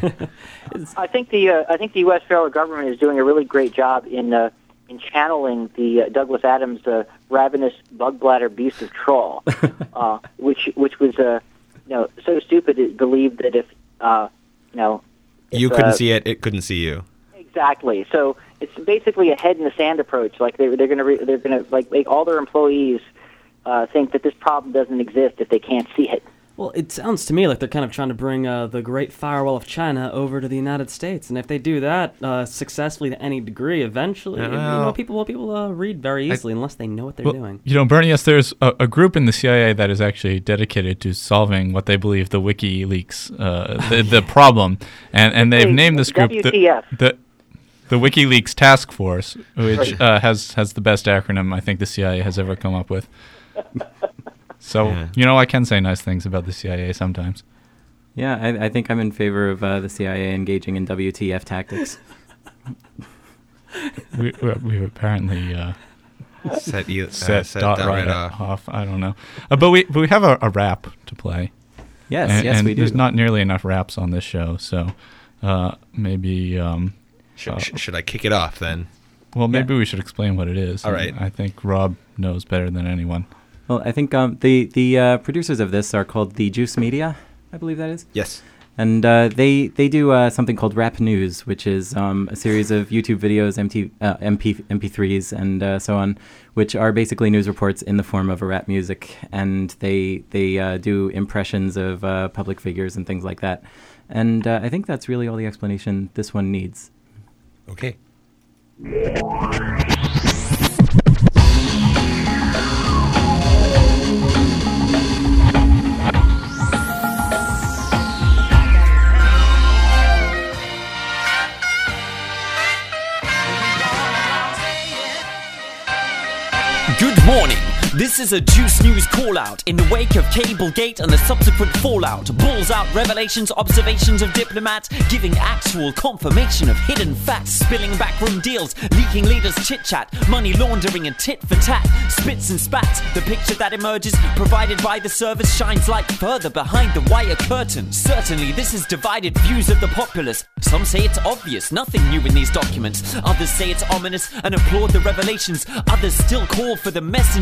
S7: I think the uh, I think the U S federal government is doing a really great job in uh, in channeling the uh, Douglas Adams uh, ravenous bug bladder beast of Troll, uh, which which was uh, you know so stupid it believed that if uh, you know if,
S3: You couldn't
S7: uh,
S3: see it, it couldn't see you.
S7: exactly. So it's basically a head in the sand approach. Like they they're going to re- they're going to like make all their employees uh, think that this problem doesn't exist if they can't see it.
S10: Well, it sounds to me like they're kind of trying to bring uh, the Great Firewall of China over to the United States, and if they do that uh, successfully to any degree, eventually, you know,
S3: Well,
S10: people will people uh, read very easily unless they know what they're
S5: Well,
S10: doing.
S5: You know, Bernie, yes, there's a, a group in the C I A that is actually dedicated to solving what they believe the WikiLeaks, uh, the, the problem, and and they've
S7: Hey,
S5: named this group
S7: W T F.
S5: the, the the WikiLeaks Task Force, which uh, has has the best acronym I think the C I A has ever come up with. So,
S3: Yeah.
S5: you know, I can say nice things about the C I A sometimes.
S6: Yeah, I, I think I'm in favor of uh, the C I A engaging in W T F tactics.
S5: we, we- we've apparently uh,
S3: Set, you, uh,
S5: set,
S3: set
S5: dot
S3: that
S5: right
S3: right off.
S5: off. I don't know. Uh, but we but we have a, a rap to play.
S6: Yes,
S5: and,
S6: yes,
S5: and
S6: we do.
S5: there's not nearly enough raps on this show, so uh, maybe... Um,
S3: Should,
S5: uh,
S3: sh- should I kick it off then?
S5: Well, maybe we should explain what it is.
S3: All right.
S5: I think Rob knows better than anyone.
S6: Well, I think um, the the uh, producers of this are called the Juice Media, I believe that is.
S3: Yes.
S6: And uh, they they do uh, something called Rap News, which is um, a series of YouTube videos, M T, uh, M P, M P threes, and uh, so on, which are basically news reports in the form of a rap music. And they they uh, do impressions of uh, public figures and things like that. And uh, I think that's really all the explanation this one needs.
S3: Okay.
S11: Good morning. This is a Juice News call-out in the wake of Cablegate and the subsequent fallout. Balls out revelations, observations of diplomats, giving actual confirmation of hidden facts, spilling backroom deals, leaking leaders' chit-chat, money laundering and tit-for-tat, spits and spats. The picture that emerges, provided by the service, shines light further behind the wire curtain. Certainly, this has divided views of the populace. Some say it's obvious, nothing new in these documents. Others say it's ominous and applaud the revelations. Others still call for the messenger's assassination.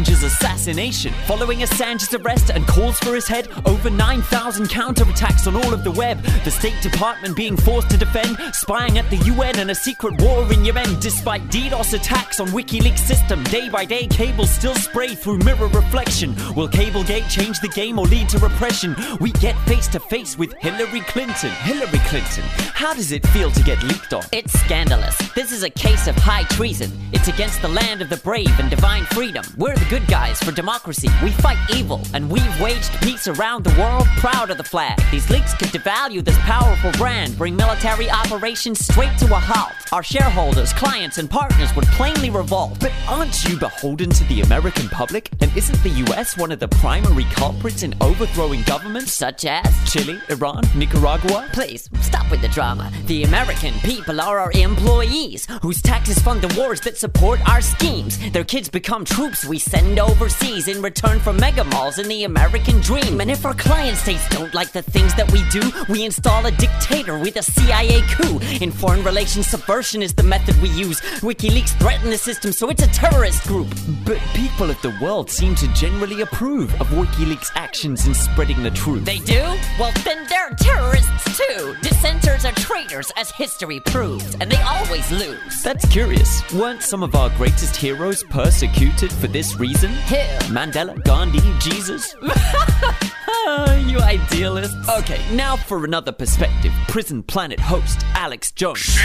S11: assassination. Following Assange's arrest and calls for his head, over nine thousand counterattacks on all of the web. The State Department being forced to defend, spying at the U N and a secret war in Yemen. Despite DDoS attacks on WikiLeaks system, day by day cables still spray through mirror reflection. Will Cablegate change the game or lead to repression? We get face to face with Hillary Clinton. Hillary Clinton, how does it feel to get leaked on?
S12: It's scandalous. This is a case of high treason. It's against the land of the brave and divine freedom. We're the good guys for democracy. We fight evil, and we've waged peace around the world, proud of the flag. These leaks could devalue this powerful brand, bring military operations straight to a halt. Our shareholders, clients, and partners would plainly revolt.
S11: But aren't you beholden to the American public? And isn't the U S one of the primary culprits in overthrowing governments?
S12: Such as?
S11: Chile, Iran, Nicaragua?
S12: Please, stop with the drama. The American people are our employees, whose taxes fund the wars that support our schemes. Their kids become troops we send overseas in return for mega malls and the American dream. And if our client states don't like the things that we do, we install a dictator with a C I A coup. In foreign relations, subversion is the method we use. WikiLeaks threaten the system, so it's a terrorist group.
S11: But people of the world seem to generally approve of WikiLeaks' actions in spreading the truth.
S12: They do? Well, then they're terrorists too. Dissenters are traitors, as history proves, and they always lose.
S11: That's curious. Weren't some of our greatest heroes persecuted for this reason?
S12: Who?
S11: Mandela, Gandhi, Jesus? You idealist. Okay, now for another perspective. Prison Planet host Alex Jones.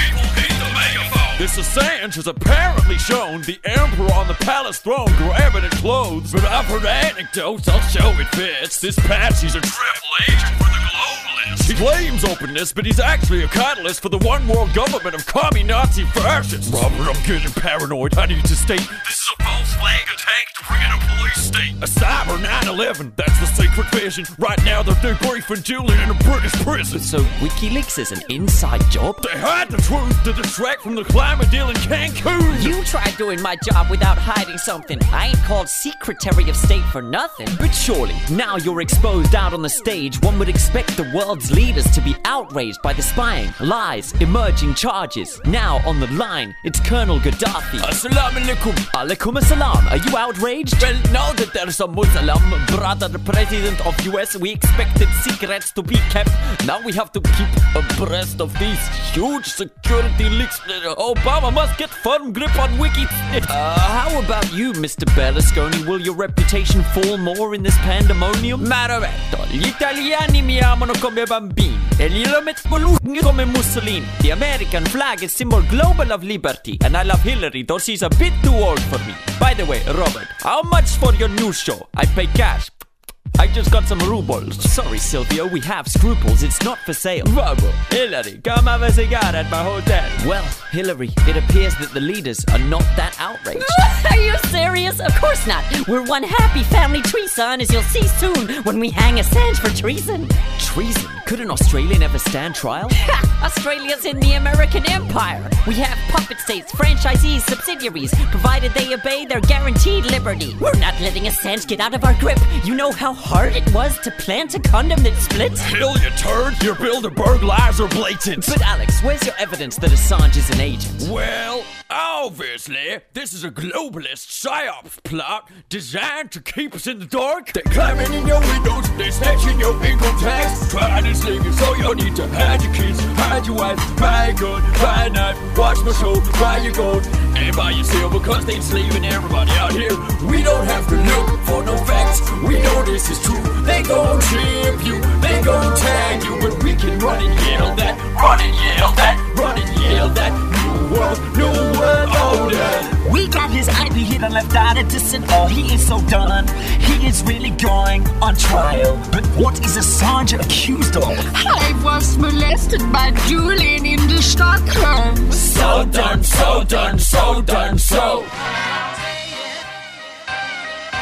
S13: This Assange has apparently shown the emperor on the palace throne grabbing at clothes, but I've heard anecdotes, I'll show it fits. This Patsy's a triple agent for the globalists. He claims openness, but he's actually a catalyst for the one world government of commie Nazi fascists. Robert, I'm getting paranoid. I need to state this is a false flag attack to bring in a police state. A cyber nine eleven, that's the secret vision. Right now they're debriefing Julian in a British prison.
S11: So WikiLeaks is an inside job?
S13: They hide the truth to distract from the climate deal in Cancun.
S12: You tried doing my job without hiding something. I ain't called Secretary of State for nothing.
S11: But surely, now you're exposed out on the stage, one would expect the world's leaders to be outraged by the spying, lies, emerging charges. Now on the line, it's Colonel Gaddafi.
S13: Assalamu alaikum.
S11: Alaikum assalam. Are you outraged?
S13: Well, now that there's a Muslim brother, the president of U S, we expected secrets to be kept. Now we have to keep abreast of these huge security leaks. Obama must get firm grip on Wiki.
S11: Uh, how about you, Mister Berlusconi? Will your reputation fall more in this pandemonium?
S13: Marovetto, gli italiani mi amano come bambini e li mettono come Mussolini.
S11: The American flag is symbol global of liberty, and I love Hillary, though she's a bit too old for me. By the way, Robert, how much for your news show? I pay cash. I just got some rubles.
S13: Sorry, Silvio, we have scruples. It's not for sale. Bravo, Hillary, come have a cigar at my hotel.
S11: Well, Hillary, it appears that the leaders are not that outraged.
S12: Are you serious? Of course not. We're one happy family tree, son, as you'll see soon when we hang Assange for treason.
S11: Treason? Could an Australian ever stand trial?
S12: Ha! Australia's in the American empire. We have puppet states, franchisees, subsidiaries. Provided they obey their guaranteed liberty. We're not letting Assange get out of our grip. You know how hard it was to plant a condom that splits?
S13: Hell, you turd! Your Bilderberg lies are blatant.
S11: But Alex, where's your evidence that Assange is an agent?
S13: Well, obviously, this is a globalist psyops plot designed to keep us in the dark. They're climbing in your windows, they're snatching your income tax, trying to slave you, so you need to hide your kids, hide your wife, buy a gun, buy a knife, watch my show, buy your gold, and buy your silver, cause they enslaving everybody out here. We don't have to look for no facts, we know this is true. They gon' trip you, they gon' tag you, but we can run and yell that, run and yell that, run and yell that. New world, new world order.
S11: We got his I P hit and left out a dissent. Oh, he is so done. He is really going on trial. But what is Assange accused of?
S14: I was molested by Julian in the Stockholm.
S13: So done, so done, so done, so.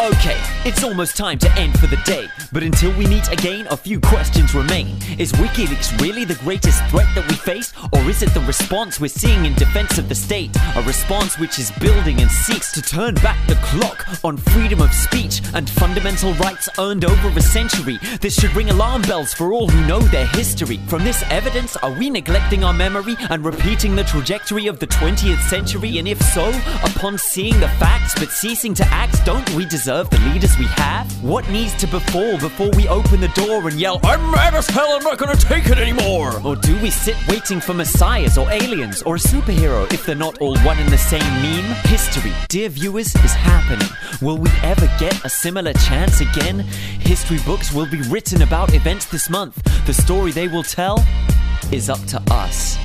S11: Okay, it's almost time to end for the day. But until we meet again, a few questions remain. Is WikiLeaks really the greatest threat that we face? Or is it the response we're seeing in defense of the state? A response which is building and seeks to turn back the clock on freedom of speech and fundamental rights earned over a century. This should ring alarm bells for all who know their history. From this evidence, are we neglecting our memory and repeating the trajectory of the twentieth century? And if so, upon seeing the facts but ceasing to act, don't we deserve the leaders we have? What needs to befall before we open the door and yell, I'm mad as hell, I'm not gonna take it anymore? Or do we sit waiting for messiahs or aliens or a superhero if they're not all one and the same meme? History, dear viewers, is happening. Will we ever get a similar chance again? History books will be written about events this month. The story they will tell is up to us.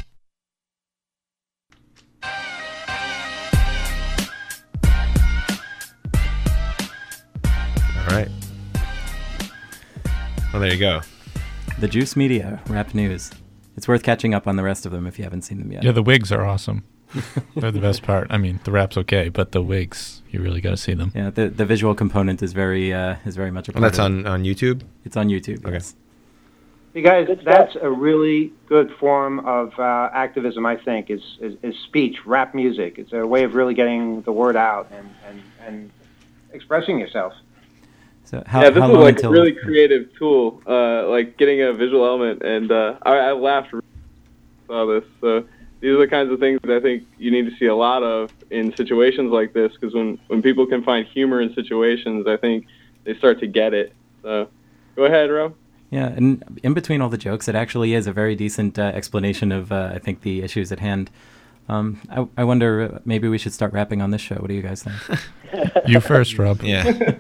S3: All right. Well, there you go.
S6: The Juice Media Rap News. It's worth catching up on the rest of them if you haven't seen them yet.
S5: Yeah, the wigs are awesome. They're the best part. I mean, the rap's okay, but the wigs, you really got to see them.
S6: Yeah, the the visual component is very uh, is very much a part
S3: And that's
S6: of
S3: on, on YouTube?
S6: It's on YouTube.
S3: Okay.
S6: Yes.
S9: You guys, that's a really good form of uh, activism, I think, is, is, is speech, rap music. It's a way of really getting the word out and, and, and expressing yourself.
S6: So
S8: yeah, this is like a really creative tool, uh, like getting a visual element, and uh, I, I laughed when I saw this. So these are the kinds of things that I think you need to see a lot of in situations like this, because when, when people can find humor in situations, I think they start to get it. So go ahead, Rob.
S6: Yeah, and in between all the jokes, it actually is a very decent uh, explanation of, uh, I think, the issues at hand. Um, I, I wonder, uh, maybe we should start rapping on this show. What do you guys think?
S5: You first, Rob.
S3: Yeah.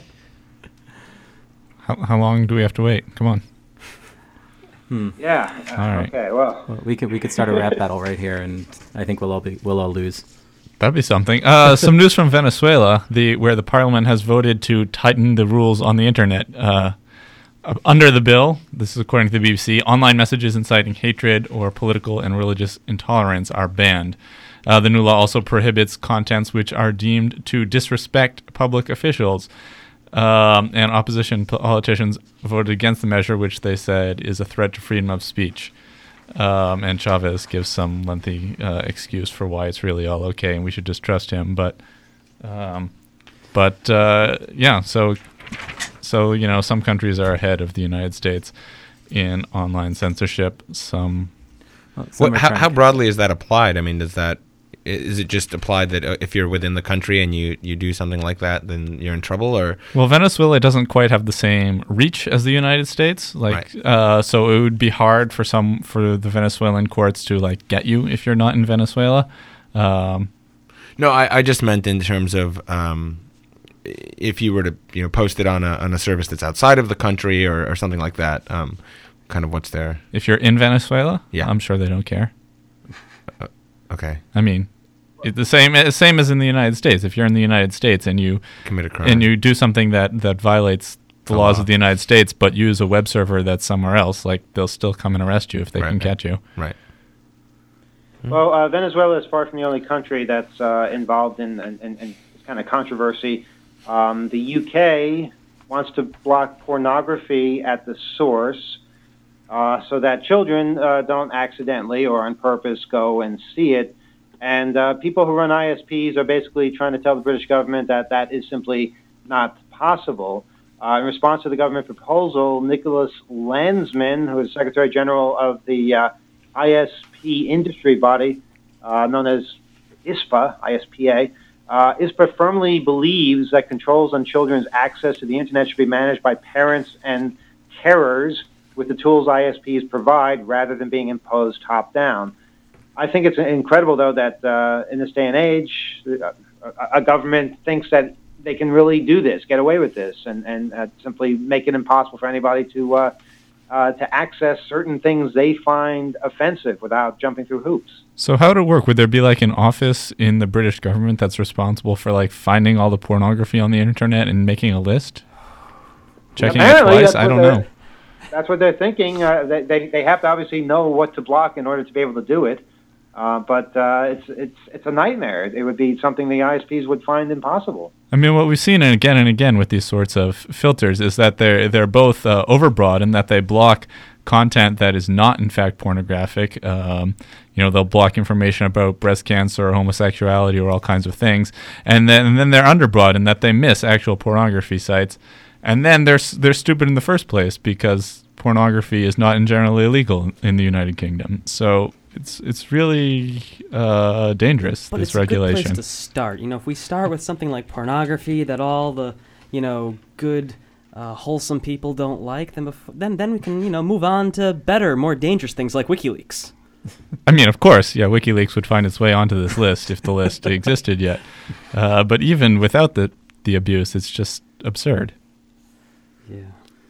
S5: how, how long do we have to wait? Come on.
S6: Hmm.
S9: Yeah. Uh,
S5: All right.
S9: Okay. Well.
S6: well, we could we could start a rap battle right here, and I think we'll all be we'll all lose.
S5: That'd be something. Uh, some news from Venezuela, the where the parliament has voted to tighten the rules on the internet. Uh, Under the bill, this is according to the B B C, online messages inciting hatred or political and religious intolerance are banned. Uh, the new law also prohibits contents which are deemed to disrespect public officials. Um, and opposition politicians voted against the measure, which they said is a threat to freedom of speech. Um, and Chavez gives some lengthy uh, excuse for why it's really all okay and we should just trust him. But, um, but uh, yeah, so... So, you know, some countries are ahead of the United States in online censorship. Some.
S6: Well, some
S3: what, how, how broadly is that applied? I mean, does that is it just applied that uh, if you're within the country and you, you do something like that, then you're in trouble? Or
S5: well, Venezuela doesn't quite have the same reach as the United States. Like, right. uh, so it would be hard for some for the Venezuelan courts to like get you if you're not in Venezuela. Um,
S3: no, I, I just meant in terms of. Um, if you were to, you know, post it on a on a service that's outside of the country or, or something like that, um, kind of what's there.
S5: If you're in Venezuela,
S3: yeah,
S5: I'm sure they don't care.
S3: Uh, okay.
S5: I mean, it's the same same as in the United States. If you're in the United States and you
S3: commit a crime
S5: and you do something that, that violates the
S3: oh,
S5: laws
S3: wow.
S5: of the United States, but use a web server that's somewhere else, like they'll still come and arrest you if they
S3: right,
S5: can
S3: right.
S5: catch you.
S3: Right.
S9: Well, uh, Venezuela is far from the only country that's uh, involved in, in, in, in this kind of controversy. Um, the U K wants to block pornography at the source uh, so that children uh, don't accidentally or on purpose go and see it. And uh, people who run I S Ps are basically trying to tell the British government that that is simply not possible. Uh, in response to the government proposal, Nicholas Landsman, who is Secretary General of the uh, I S P industry body, uh, known as I S P A, I S P A, Uh, I S P A firmly believes that controls on children's access to the internet should be managed by parents and carers with the tools I S Ps provide rather than being imposed top-down. I think it's incredible, though, that uh, in this day and age, a, a government thinks that they can really do this, get away with this, and, and uh, simply make it impossible for anybody to uh, uh, to access certain things they find offensive without jumping through hoops.
S5: So how would it work? Would there be like an office in the British government that's responsible for like finding all the pornography on the internet and making a list? Checking
S9: Apparently,
S5: it twice?
S9: that's
S5: I don't
S9: what
S5: know.
S9: That's what they're thinking. Uh, they, they they have to obviously know what to block in order to be able to do it. Uh, but uh, it's it's it's a nightmare. It would be something the I S Ps would find impossible.
S5: I mean, what we've seen again and again with these sorts of filters is that they're they're both uh, overbroad in that they block content that is not in fact pornographic. Um, you know, they'll block information about breast cancer or homosexuality or all kinds of things, and then and then they're underbroad in that they miss actual pornography sites, and then they're they're stupid in the first place because pornography is not in generally illegal in the United Kingdom. So it's it's really uh, dangerous,
S10: But
S5: this
S10: it's a
S5: regulation.
S10: good place to start. You know, if we start with something like pornography that all the, you know, good, uh, wholesome people don't like, then, bef- then then we can, you know, move on to better, more dangerous things like WikiLeaks.
S5: I mean, of course, yeah, WikiLeaks would find its way onto this list if the list existed yet. Uh, but even without the the abuse, it's just absurd.
S10: Yeah.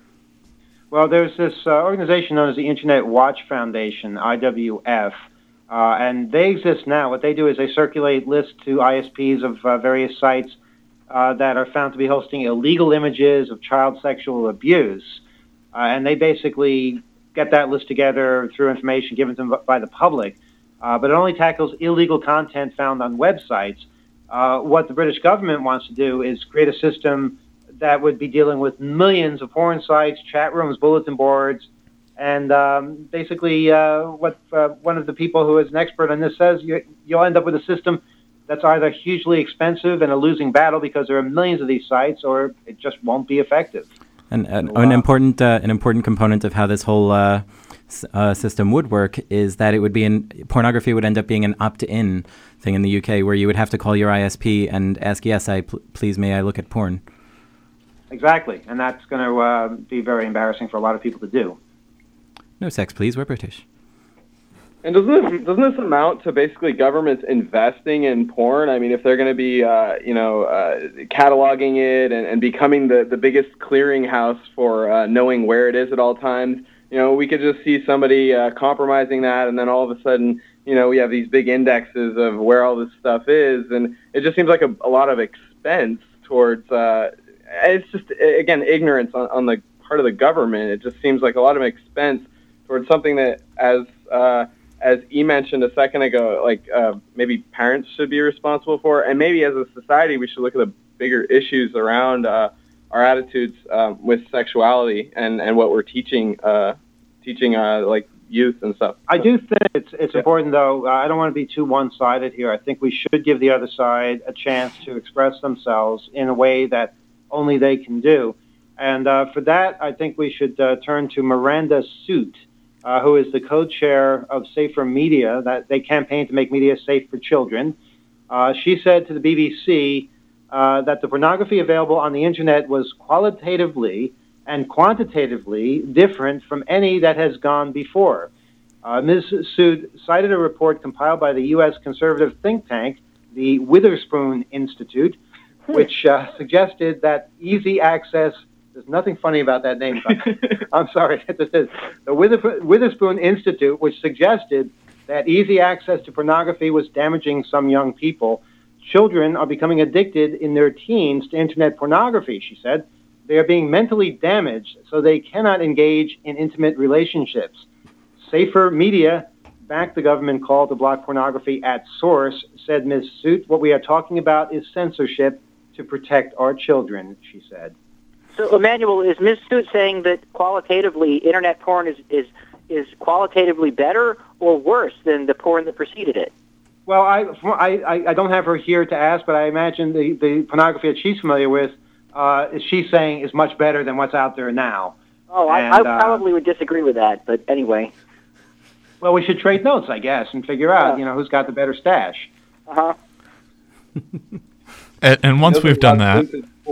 S9: Well, there's this uh, organization known as the Internet Watch Foundation, I W F, uh, and they exist now. What they do is they circulate lists to I S Ps of uh, various sites uh, that are found to be hosting illegal images of child sexual abuse, uh, and they basically get that list together through information given to them by the public, uh, but it only tackles illegal content found on websites. Uh, what the British government wants to do is create a system that would be dealing with millions of porn sites, chat rooms, bulletin boards, and um, basically uh, what uh, one of the people who is an expert on this says, you, you'll end up with a system that's either hugely expensive and a losing battle because there are millions of these sites, or it just won't be effective.
S6: And, and an important uh, an important component of how this whole uh, s- uh, system would work is that it would be in pornography would end up being an opt-in thing in the U K, where you would have to call your I S P and ask, yes, I pl- please may I look at porn.
S9: Exactly, and that's going to uh, be very embarrassing for a lot of people to do.
S6: No sex, please. We're British.
S8: And doesn't this doesn't this amount to basically governments investing in porn? I mean, if they're going to be, uh, you know, uh, cataloging it and, and becoming the, the biggest clearinghouse for uh, knowing where it is at all times, you know, we could just see somebody uh, compromising that, and then all of a sudden, you know, we have these big indexes of where all this stuff is, and it just seems like a, a lot of expense towards. Uh, it's just again ignorance on, on the part of the government. It just seems like a lot of expense towards something that, as uh, as E mentioned a second ago, like uh, maybe parents should be responsible for, and maybe as a society we should look at the bigger issues around uh, our attitudes uh, with sexuality and, and what we're teaching uh, teaching uh, like youth and stuff.
S9: I do think it's it's yeah. important, though. Uh, I don't want to be too one-sided here. I think we should give the other side a chance to express themselves in a way that only they can do. And uh, for that, I think we should uh, turn to Miranda Soot, uh, who is the co-chair of Safer Media, that they campaign to make media safe for children. Uh, she said to the B B C uh, that the pornography available on the Internet was qualitatively and quantitatively different from any that has gone before. Uh, Miz Soot cited a report compiled by the U S conservative think tank, the Witherspoon Institute, which uh, suggested that easy access, there's nothing funny about that name, I'm sorry, it just is, the Wither- Witherspoon Institute, which suggested that easy access to pornography was damaging some young people. Children are becoming addicted in their teens to internet pornography, she said. They are being mentally damaged, so they cannot engage in intimate relationships. Safer Media backed the government call to block pornography at source, said Miz Soot. What we are talking about is censorship to protect our children, she said.
S7: So, Emmanuel, is Miz Soot saying that qualitatively internet porn is, is, is qualitatively better or worse than the porn that preceded it?
S9: Well, I, I, I don't have her here to ask, but I imagine the, the pornography that she's familiar with, uh, she's saying is much better than what's out there now.
S7: Oh,
S9: and,
S7: I, I
S9: uh,
S7: probably would disagree with that, but anyway.
S9: Well, we should trade notes, I guess, and figure out, yeah. you know, who's got the better stash.
S7: Uh-huh.
S5: and, and once we've done that...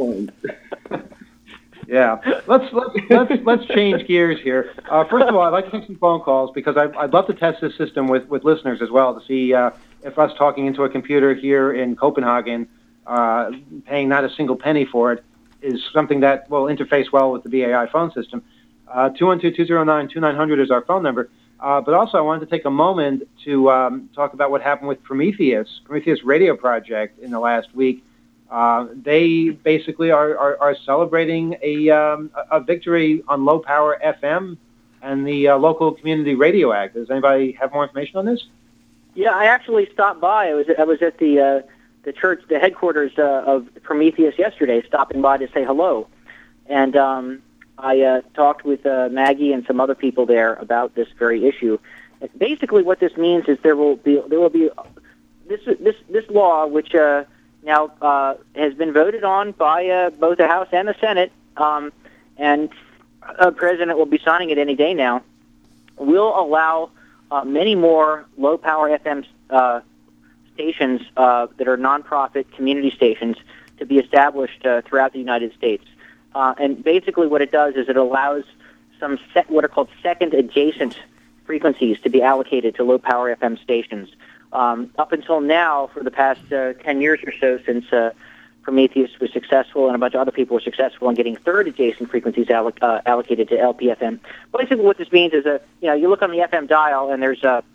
S9: Yeah, let's let's let's let's change gears here. Uh, first of all, I'd like to take some phone calls because I, I'd love to test this system with, with listeners as well to see uh, if us talking into a computer here in Copenhagen, uh, paying not a single penny for it, is something that will interface well with the B A I phone system. Uh, two one two, two zero nine, two nine zero zero is our phone number. Uh, but also, I wanted to take a moment to um, talk about what happened with Prometheus, Prometheus Radio Project in the last week. Uh, they basically are, are, are celebrating a, um, a victory on low-power F M and the uh, local Community Radio Act. Does anybody have more information on this?
S7: Yeah, I actually stopped by. I was I was at the uh, the church, the headquarters uh, of Prometheus yesterday, stopping by to say hello, and um, I uh, talked with uh, Maggie and some other people there about this very issue. And basically, what this means is there will be there will be this this this law, which uh, now uh, has been voted on by uh, both the House and the Senate, um, and a president will be signing it any day now, will allow uh, many more low-power F M uh, stations uh, that are nonprofit community stations to be established uh, throughout the United States. Uh, and basically what it does is it allows some sec- what are called second adjacent frequencies to be allocated to low-power F M stations. Um, up until now, for the past uh, ten years or so, since uh, Prometheus was successful and a bunch of other people were successful in getting third adjacent frequencies alloc- uh, allocated to L P F M. Basically what this means is, a, you know, you look on the F M dial and there's, uh,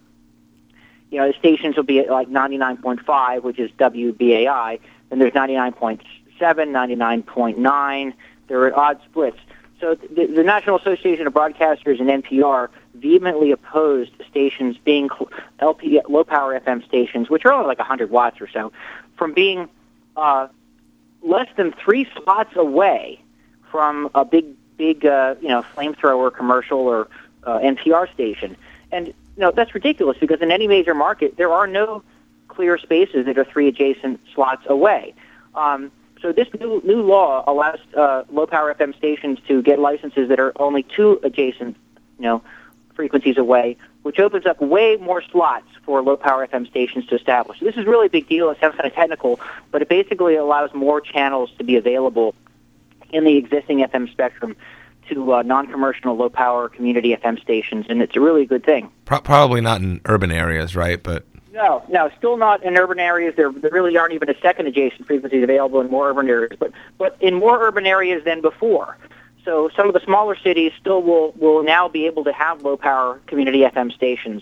S7: you know, the stations will be at like ninety-nine point five, which is W B A I, and there's ninety-nine point seven, ninety-nine point nine. There are odd splits. So the, the National Association of Broadcasters and N P R vehemently opposed stations being L P low-power F M stations, which are only like one hundred watts or so, from being uh, less than three slots away from a big, big, uh, you know, flamethrower commercial or uh, N P R station. And, you know, that's ridiculous because in any major market, there are no clear spaces that are three adjacent slots away. Um, so this new, new law allows uh, low-power F M stations to get licenses that are only two adjacent, you know, frequencies away, which opens up way more slots for low-power F M stations to establish. This is really a big deal. It sounds kind of technical, but it basically allows more channels to be available in the existing F M spectrum to uh, non-commercial low-power community F M stations, and it's a really good thing.
S3: Pro- probably not in urban areas, right? But
S7: No, no, still not in urban areas. There, there really aren't even a second adjacent frequencies available in more urban areas, but but in more urban areas than before. So some of the smaller cities still will, will now be able to have low-power community F M stations.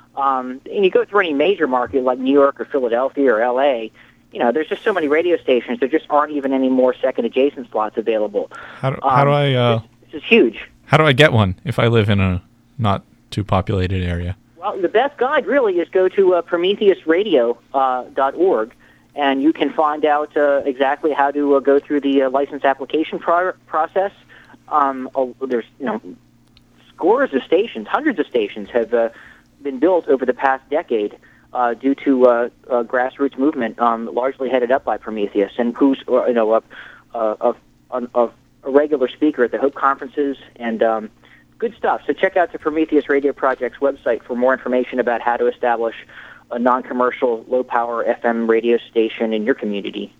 S7: Um, and you go through any major market like New York or Philadelphia or L A, you know, there's just so many radio stations, there just aren't even any more second adjacent slots available.
S5: How do, how do
S7: Um,
S5: I? Uh,
S7: This is huge.
S5: how do I get one if I live in a not too populated area?
S7: Well, the best guide really is go to uh, prometheus radio dot org, and you can find out uh, exactly how to uh, go through the uh, license application pro- process. Um, oh, there's, you know, scores of stations, hundreds of stations have uh, been built over the past decade uh, due to uh, uh, grassroots movement, um, largely headed up by Prometheus, and who's, uh, you know, a, a, a, a regular speaker at the Hope conferences, and um, good stuff. So check out the Prometheus Radio Project's website for more information about how to establish a non-commercial, low-power F M radio station in your community.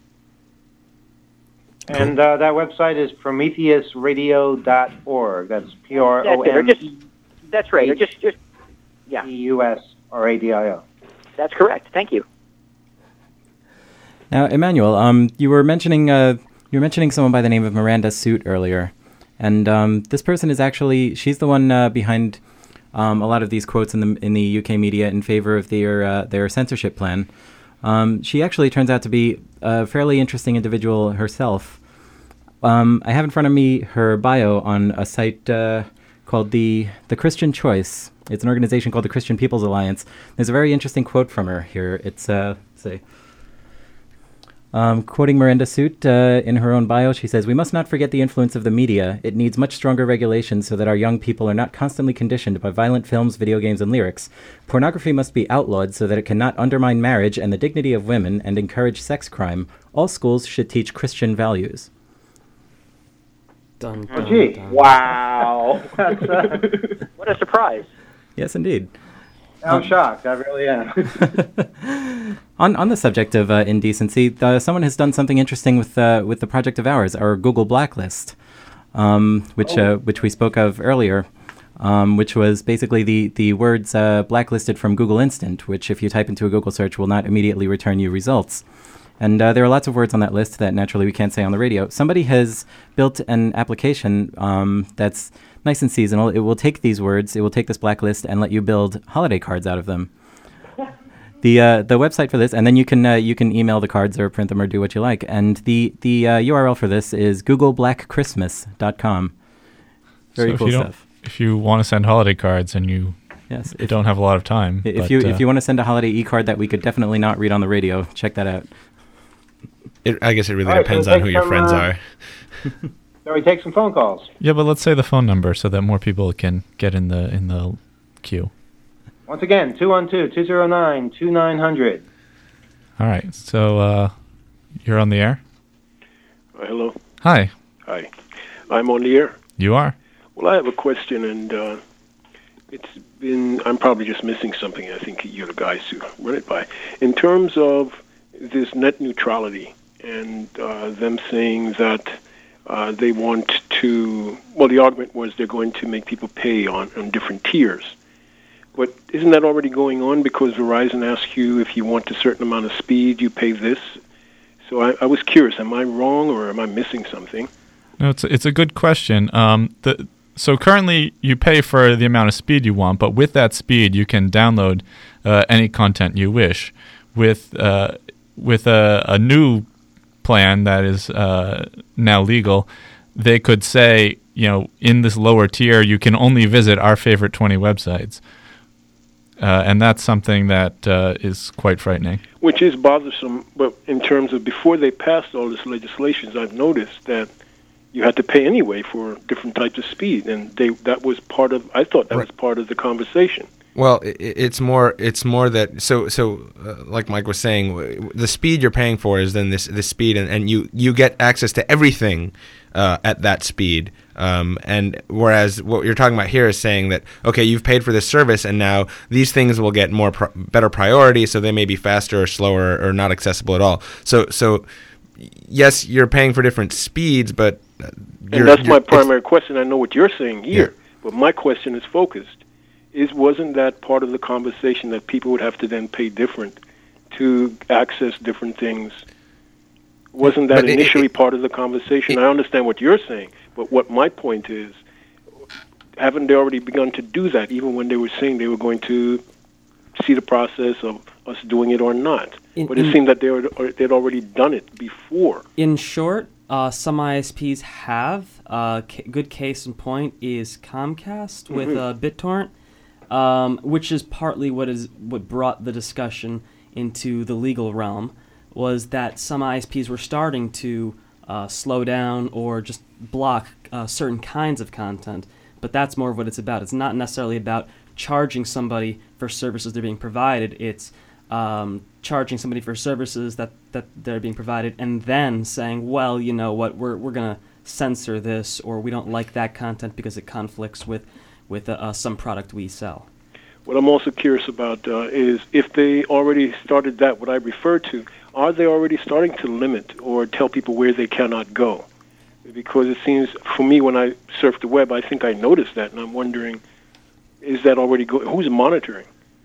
S9: And uh, that website is prometheus radio dot org. That's P R O
S7: That's it. Or
S9: M
S7: just, that's right. Or just, just, yeah.
S9: E U S R A D I O.
S7: That's correct. Thank you.
S6: Now, Emmanuel, um, you were mentioning uh, you were mentioning someone by the name of Miranda Soot earlier, and um, this person is actually she's the one uh, behind um, a lot of these quotes in the in the U K media in favor of their uh, their censorship plan. Um, she actually turns out to be a fairly interesting individual herself. Um, I have in front of me her bio on a site uh, called the the Christian Choice. It's an organization called the Christian People's Alliance. There's a very interesting quote from her here. It's uh, say. Um, quoting Miranda Soot uh, in her own bio, she says, "We must not forget the influence of the media. It needs much stronger regulations so that our young people are not constantly conditioned by violent films, video games, and lyrics. Pornography must be outlawed so that it cannot undermine marriage and the dignity of women and encourage sex crime. All schools should teach Christian values."
S10: Dun,
S9: Oh,
S10: dun,
S9: gee.
S10: dun.
S7: Wow. What a surprise.
S6: Yes, indeed.
S9: I'm shocked. I really am.
S6: On on the subject of uh, indecency, uh, someone has done something interesting with uh, with the project of ours, our Google Blacklist, um, which
S9: Oh.
S6: uh, which we spoke of earlier, um, which was basically the the words uh, blacklisted from Google Instant, which if you type into a Google search will not immediately return you results. And uh, there are lots of words on that list that naturally we can't say on the radio. Somebody has built an application um, that's nice and seasonal. It will take these words, it will take this blacklist and let you build holiday cards out of them. The uh, the website for this, and then you can uh, you can email the cards or print them or do what you like. And the the uh, U R L for this is google black christmas dot com. Very
S5: so
S6: cool
S5: if you
S6: stuff.
S5: Don't, if you want to send holiday cards and you
S6: Yes,
S5: if, don't have a lot of time.
S6: If
S5: but,
S6: you
S5: uh,
S6: if you want to send a holiday e-card that we could definitely not read on the radio, check that out.
S3: It, I guess it really
S9: All right,
S3: depends
S9: so
S3: on who
S9: take
S3: your
S9: some,
S3: friends
S9: uh,
S3: are.
S9: Shall we take some phone calls?
S5: Yeah, but let's say the phone number so that more people can get in the in the queue.
S9: Once again, two one two, two zero nine, two nine zero zero.
S5: All right, so uh, you're on the air?
S15: Uh, hello.
S5: Hi.
S15: Hi. I'm on the air.
S5: You are?
S15: Well, I have a question, and uh, it's been, I'm probably just missing something. I think you're the guys to run it by. In terms of this net neutrality and uh, them saying that uh, they want to, well, the argument was they're going to make people pay on, on different tiers. But isn't that already going on? Because Verizon asks you if you want a certain amount of speed, you pay this. So I, I was curious, am I wrong or am I missing something?
S5: No, it's a, it's a good question. Um, the so currently you pay for the amount of speed you want, but with that speed you can download uh, any content you wish. With uh, with a, a new plan that is uh, now legal, they could say, you know, in this lower tier you can only visit our favorite twenty websites. Uh, and that's something that uh, is quite frightening.
S15: Which is bothersome, but in terms of before they passed all this legislation, I've noticed that you had to pay anyway for different types of speed, and they that was part of. I thought that
S3: Right.
S15: was part of the conversation.
S3: Well, it, it's more. It's more that. So, so uh, like Mike was saying, w- the speed you're paying for is then this this speed, and, and you you get access to everything uh, at that speed. Um, and whereas what you're talking about here is saying that okay, you've paid for this service, and now these things will get more pro- better priority, so they may be faster or slower or not accessible at all. So, so yes, you're paying for different speeds, but uh,
S15: And that's my primary question. I know what you're saying here, yeah. But my question is focused. Is wasn't that part of the conversation that people would have to then pay different to access different things? Wasn't that
S3: But it-
S15: initially
S3: it-
S15: part of the conversation? I understand what you're saying, but what my point is, haven't they already begun to do that, even when they were saying they were going to see the process of us doing it or not?
S10: In-
S15: but it
S10: in-
S15: seemed that they were, or they'd already done it before.
S10: In short, uh, some I S Ps have. Uh, ca- good case in point is Comcast with
S15: Mhm.
S10: uh, BitTorrent, um, which is partly what is what brought the discussion into the legal realm. Was that some I S Ps were starting to uh, slow down or just block uh, certain kinds of content. But that's more of what it's about. It's not necessarily about charging somebody for services they're being provided. It's um, charging somebody for services that, that they're being provided and then saying, well, you know what, we're we're going to censor this, or we don't like that content because it conflicts with, with uh, uh, some product we sell.
S15: What I'm also curious about uh, is if they already started that, what I refer to, are they already starting to limit or tell people where they cannot go? Because it seems, for me, when I surf the web, I think I noticed that, and I'm wondering, is that already go? Who's monitoring?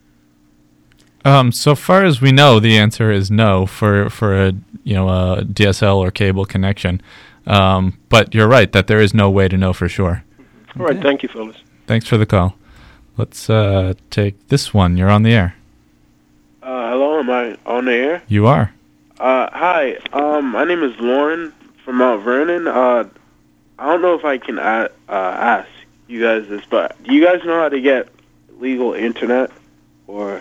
S5: Um, so far as we know, the answer is no for for a you know a D S L or cable connection. Um, but you're right that there is no way to know for sure.
S15: All right, thank you, fellas.
S5: Thanks for the call. Let's uh, take this one. You're on the air.
S16: Uh, hello, am I on the air?
S5: You are.
S16: Uh, hi, um, my name is Lauren from Mount Vernon. Uh, I don't know if I can uh, uh, ask you guys this, but do you guys know how to get legal internet, or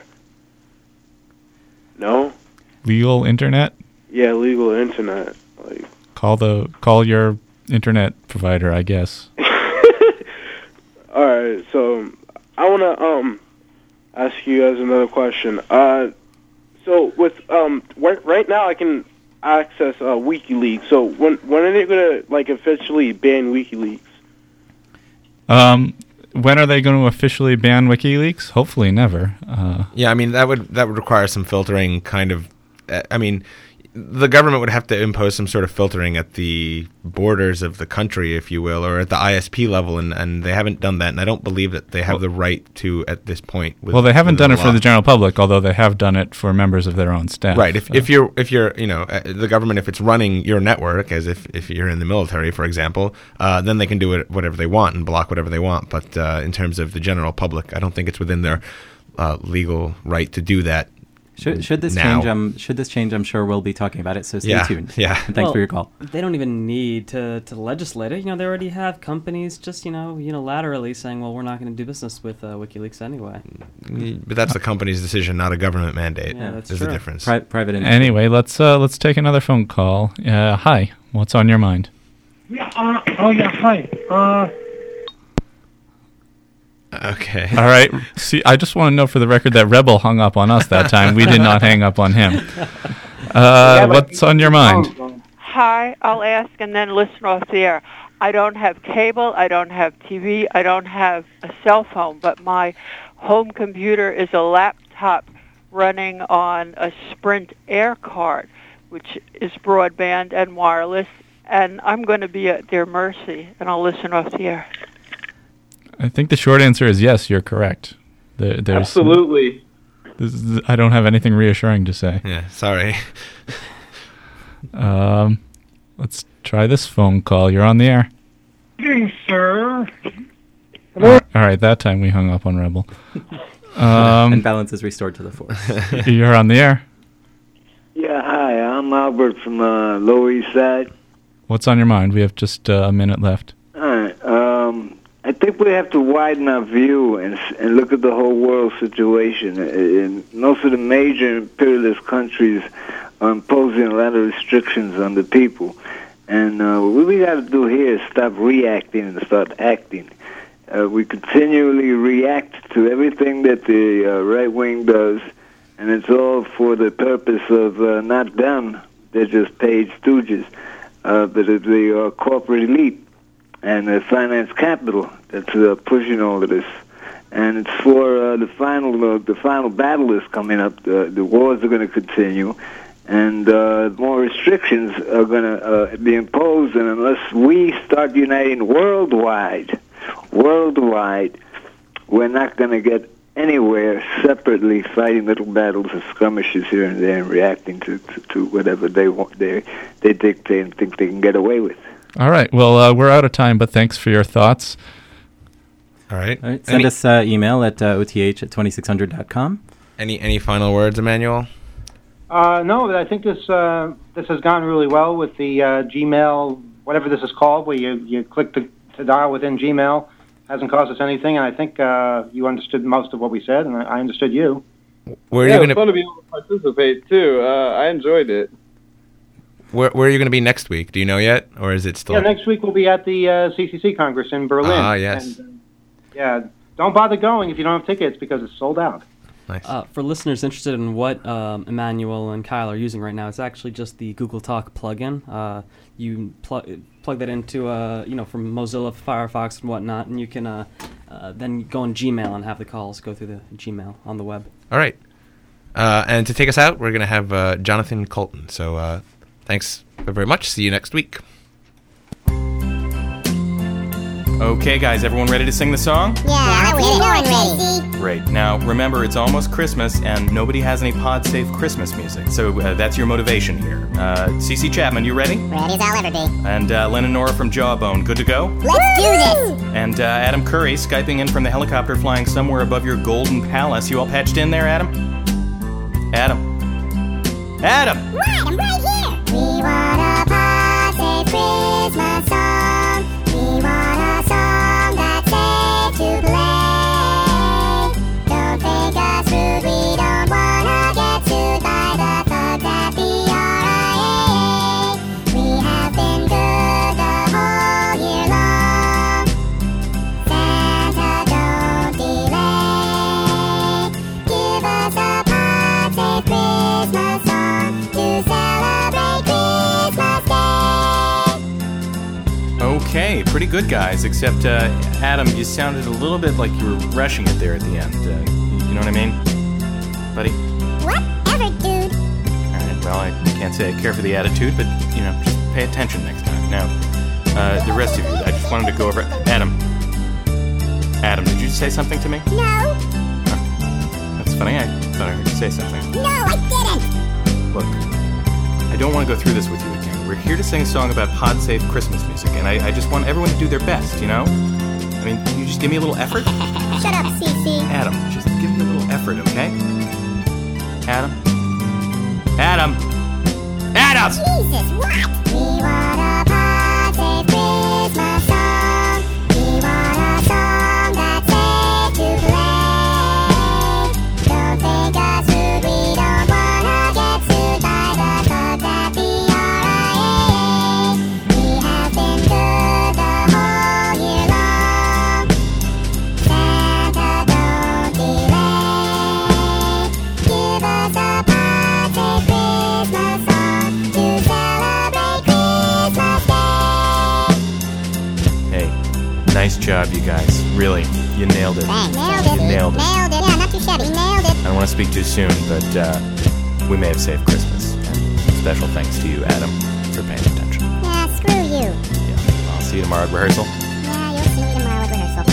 S16: no?
S5: Legal internet?
S16: Yeah, legal internet. Like,
S5: Call the call your internet provider, I guess.
S16: all right, so I want to um ask you guys another question. Uh, so with um right, right now I can access uh, WikiLeaks. So when when are they gonna like officially ban WikiLeaks?
S5: Um, when are they going to officially ban WikiLeaks? Hopefully, never. Uh,
S3: Yeah, I mean that would that would require some filtering. Kind of, uh, I mean, the government would have to impose some sort of filtering at the borders of the country, if you will, or at the I S P level, and, and they haven't done that. And I don't believe that they have the right to at this point. With,
S5: well, they haven't
S3: within
S5: done it for
S3: law.
S5: the general public, although they have done it for members of their own staff.
S3: Right. If
S5: So-
S3: if you're if you're you know uh, the government, if it's running your network, as if, if you're in the military, for example, uh, then they can do it whatever they want and block whatever they want. But uh, in terms of the general public, I don't think it's within their uh, legal right to do that
S6: Should, should this
S3: now.
S6: change? Um, should this change? I'm sure we'll be talking about it. So stay
S3: Yeah,
S6: tuned.
S3: yeah.
S6: And thanks
S10: Well,
S6: for your call.
S10: They don't even need to, to legislate it. You know, they already have companies just, you know, unilaterally saying, well, we're not going to do business with uh, WikiLeaks anyway.
S3: But that's the company's decision, not a government mandate.
S10: Yeah, that's
S3: There's
S10: true.
S3: a difference.
S6: Pri- private industry.
S5: Anyway, let's uh, let's take another phone call. Uh, hi, what's on your mind?
S17: Yeah, uh, oh yeah, hi. Uh,
S3: Okay.
S5: All right. See, I just want to know for the record that Rebel hung up on us that time. We did not hang up on him. Uh, what's on your mind?
S18: Hi, I'll ask and then listen off the air. I don't have cable, I don't have T V, I don't have a cell phone, but my home computer is a laptop running on a Sprint Air card, which is broadband and wireless, and I'm going to be at their mercy, and I'll listen off the air.
S5: I think the short answer is yes, you're correct. There, there's,
S8: Absolutely.
S5: This is, I don't have anything reassuring to say.
S3: Yeah, sorry.
S5: um, let's try this phone call. You're on the air.
S17: Greetings, sir.
S5: All right, all right, that time we hung up on Rebel. Um,
S6: and balance is restored to the force.
S5: You're on the air.
S19: Yeah, hi, I'm Albert from uh, Lower East Side.
S5: What's on your mind? We have just uh, a minute left.
S19: All right, um, I think we have to widen our view and and look at the whole world situation. In most of the major imperialist countries are imposing a lot of restrictions on the people. And uh, what we got to do here is stop reacting and start acting. Uh, we continually react to everything that the uh, right wing does, and it's all for the purpose of uh, not them. They're just paid stooges. Uh, but it's the uh, corporate elite and the finance capital that's uh, pushing all of this. And it's for uh, the final uh, the final battle is coming up. Uh, the wars are going to continue. And uh, more restrictions are going to uh, be imposed, and unless we start uniting worldwide, worldwide, we're not going to get anywhere separately fighting little battles and skirmishes here and there and reacting to, to, to whatever they want, they they dictate and think they can get away with.
S5: All right. Well, uh, we're out of time, but thanks for your thoughts.
S3: All right.
S6: All right. Send
S3: Any-
S6: us uh, email at uh, O T H at twenty-six hundred dot com.
S3: Any any final words, Emmanuel?
S9: Uh, no, but I think this uh, this has gone really well with the uh, Gmail, whatever this is called, where you, you click to, to dial within Gmail. Hasn't cost us anything, and I think uh, you understood most of what we said, and I, I understood you.
S3: Where are
S8: yeah,
S3: you
S8: it
S3: going
S8: was fun to be able to participate, too. Uh, I enjoyed it.
S3: Where Where are you going to be next week? Do you know yet, or is it still?
S9: Yeah, next week we'll be at the uh, C C C Congress in Berlin.
S3: Ah, yes.
S9: And, uh, yeah, don't bother going if you don't have tickets because it's sold out.
S3: Nice.
S10: Uh, for listeners interested in what um, Emmanuel and Kyle are using right now, it's actually just the Google Talk plugin. Uh, you plug plug that into, uh, you know, from Mozilla, Firefox, and whatnot, and you can uh, uh, then go on Gmail and have the calls go through the Gmail on the web.
S3: All right. Uh, and to take us out, we're going to have uh, Jonathan Colton. So uh, thanks very much. See you next week.
S20: Okay, guys, everyone ready to sing the song?
S2: Yeah, let's get it going,
S20: Great. Now, remember, it's almost Christmas, and nobody has any pod-safe Christmas music, so uh, that's your motivation here. Uh, Cece Chapman, you ready?
S2: Ready as I'll ever be.
S20: And uh, Len and Nora from Jawbone, good to go?
S2: Let's do this!
S20: And uh, Adam Curry, Skyping in from the helicopter flying somewhere above your golden palace. You all patched in there, Adam? Adam? Adam!
S2: Right, I'm right here! We want a pod-safe Christmas song. We want a song that's safe to play. Don't take us rude, we don't wanna get sued by the thugs at the R I A A. We have been good the whole year long. Santa, don't delay. Give us a pod-safe Christmas song to celebrate Christmas Day.
S20: Okay, pretty good, guys, except, uh, Adam, you sounded a little bit like you were rushing it there at the end. Uh, you know what I mean? Buddy?
S2: Whatever, dude.
S20: Alright, well, I can't say I care for the attitude, but, you know, just pay attention next time. Now, uh, the rest of you, I just wanted to go over... Adam. Adam, did you say something to me?
S2: No.
S20: That's funny, I thought I heard you say something.
S2: No, I didn't.
S20: Look, I don't want to go through this with you again. We're here to sing a song about pod-safe Christmas music, and I, I just want everyone to do their best, you know? I mean, can you just give me a little effort?
S2: Shut up, Cece.
S20: Adam, just give me a little effort, okay? Adam? Adam! Adam!
S2: Jesus, what? We want a positive Christmas song. We want a song that's safe to play. Don't think us rude, we don't wanna get sued by the thugs at the R I A. We have been good the whole year long. Santa, don't delay. Give us a positive Christmas song to celebrate Christmas Day.
S20: Hey, nice job, you guys. Really, you nailed it.
S2: Thanks. Nailed it.
S20: You nailed it.
S2: Nailed it. Yeah, not too shabby. Nailed it.
S20: I don't want to speak too soon, but uh, we may have saved Christmas. And special thanks to you, Adam, for paying attention.
S2: Yeah, screw you.
S20: I'll see you tomorrow at rehearsal.
S2: Yeah, you'll see me tomorrow at rehearsal.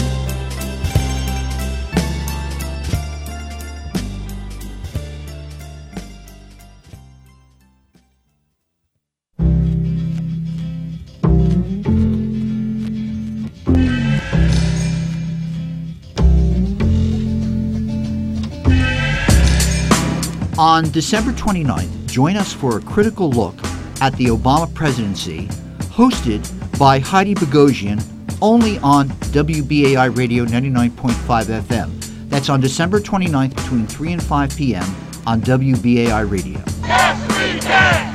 S21: On December twenty-ninth, join us for a critical look at the Obama presidency, hosted by Heidi Bogosian, only on W B A I Radio ninety-nine point five F M. That's on December twenty-ninth between three and five p.m. on W B A I Radio.
S13: Yes, we can!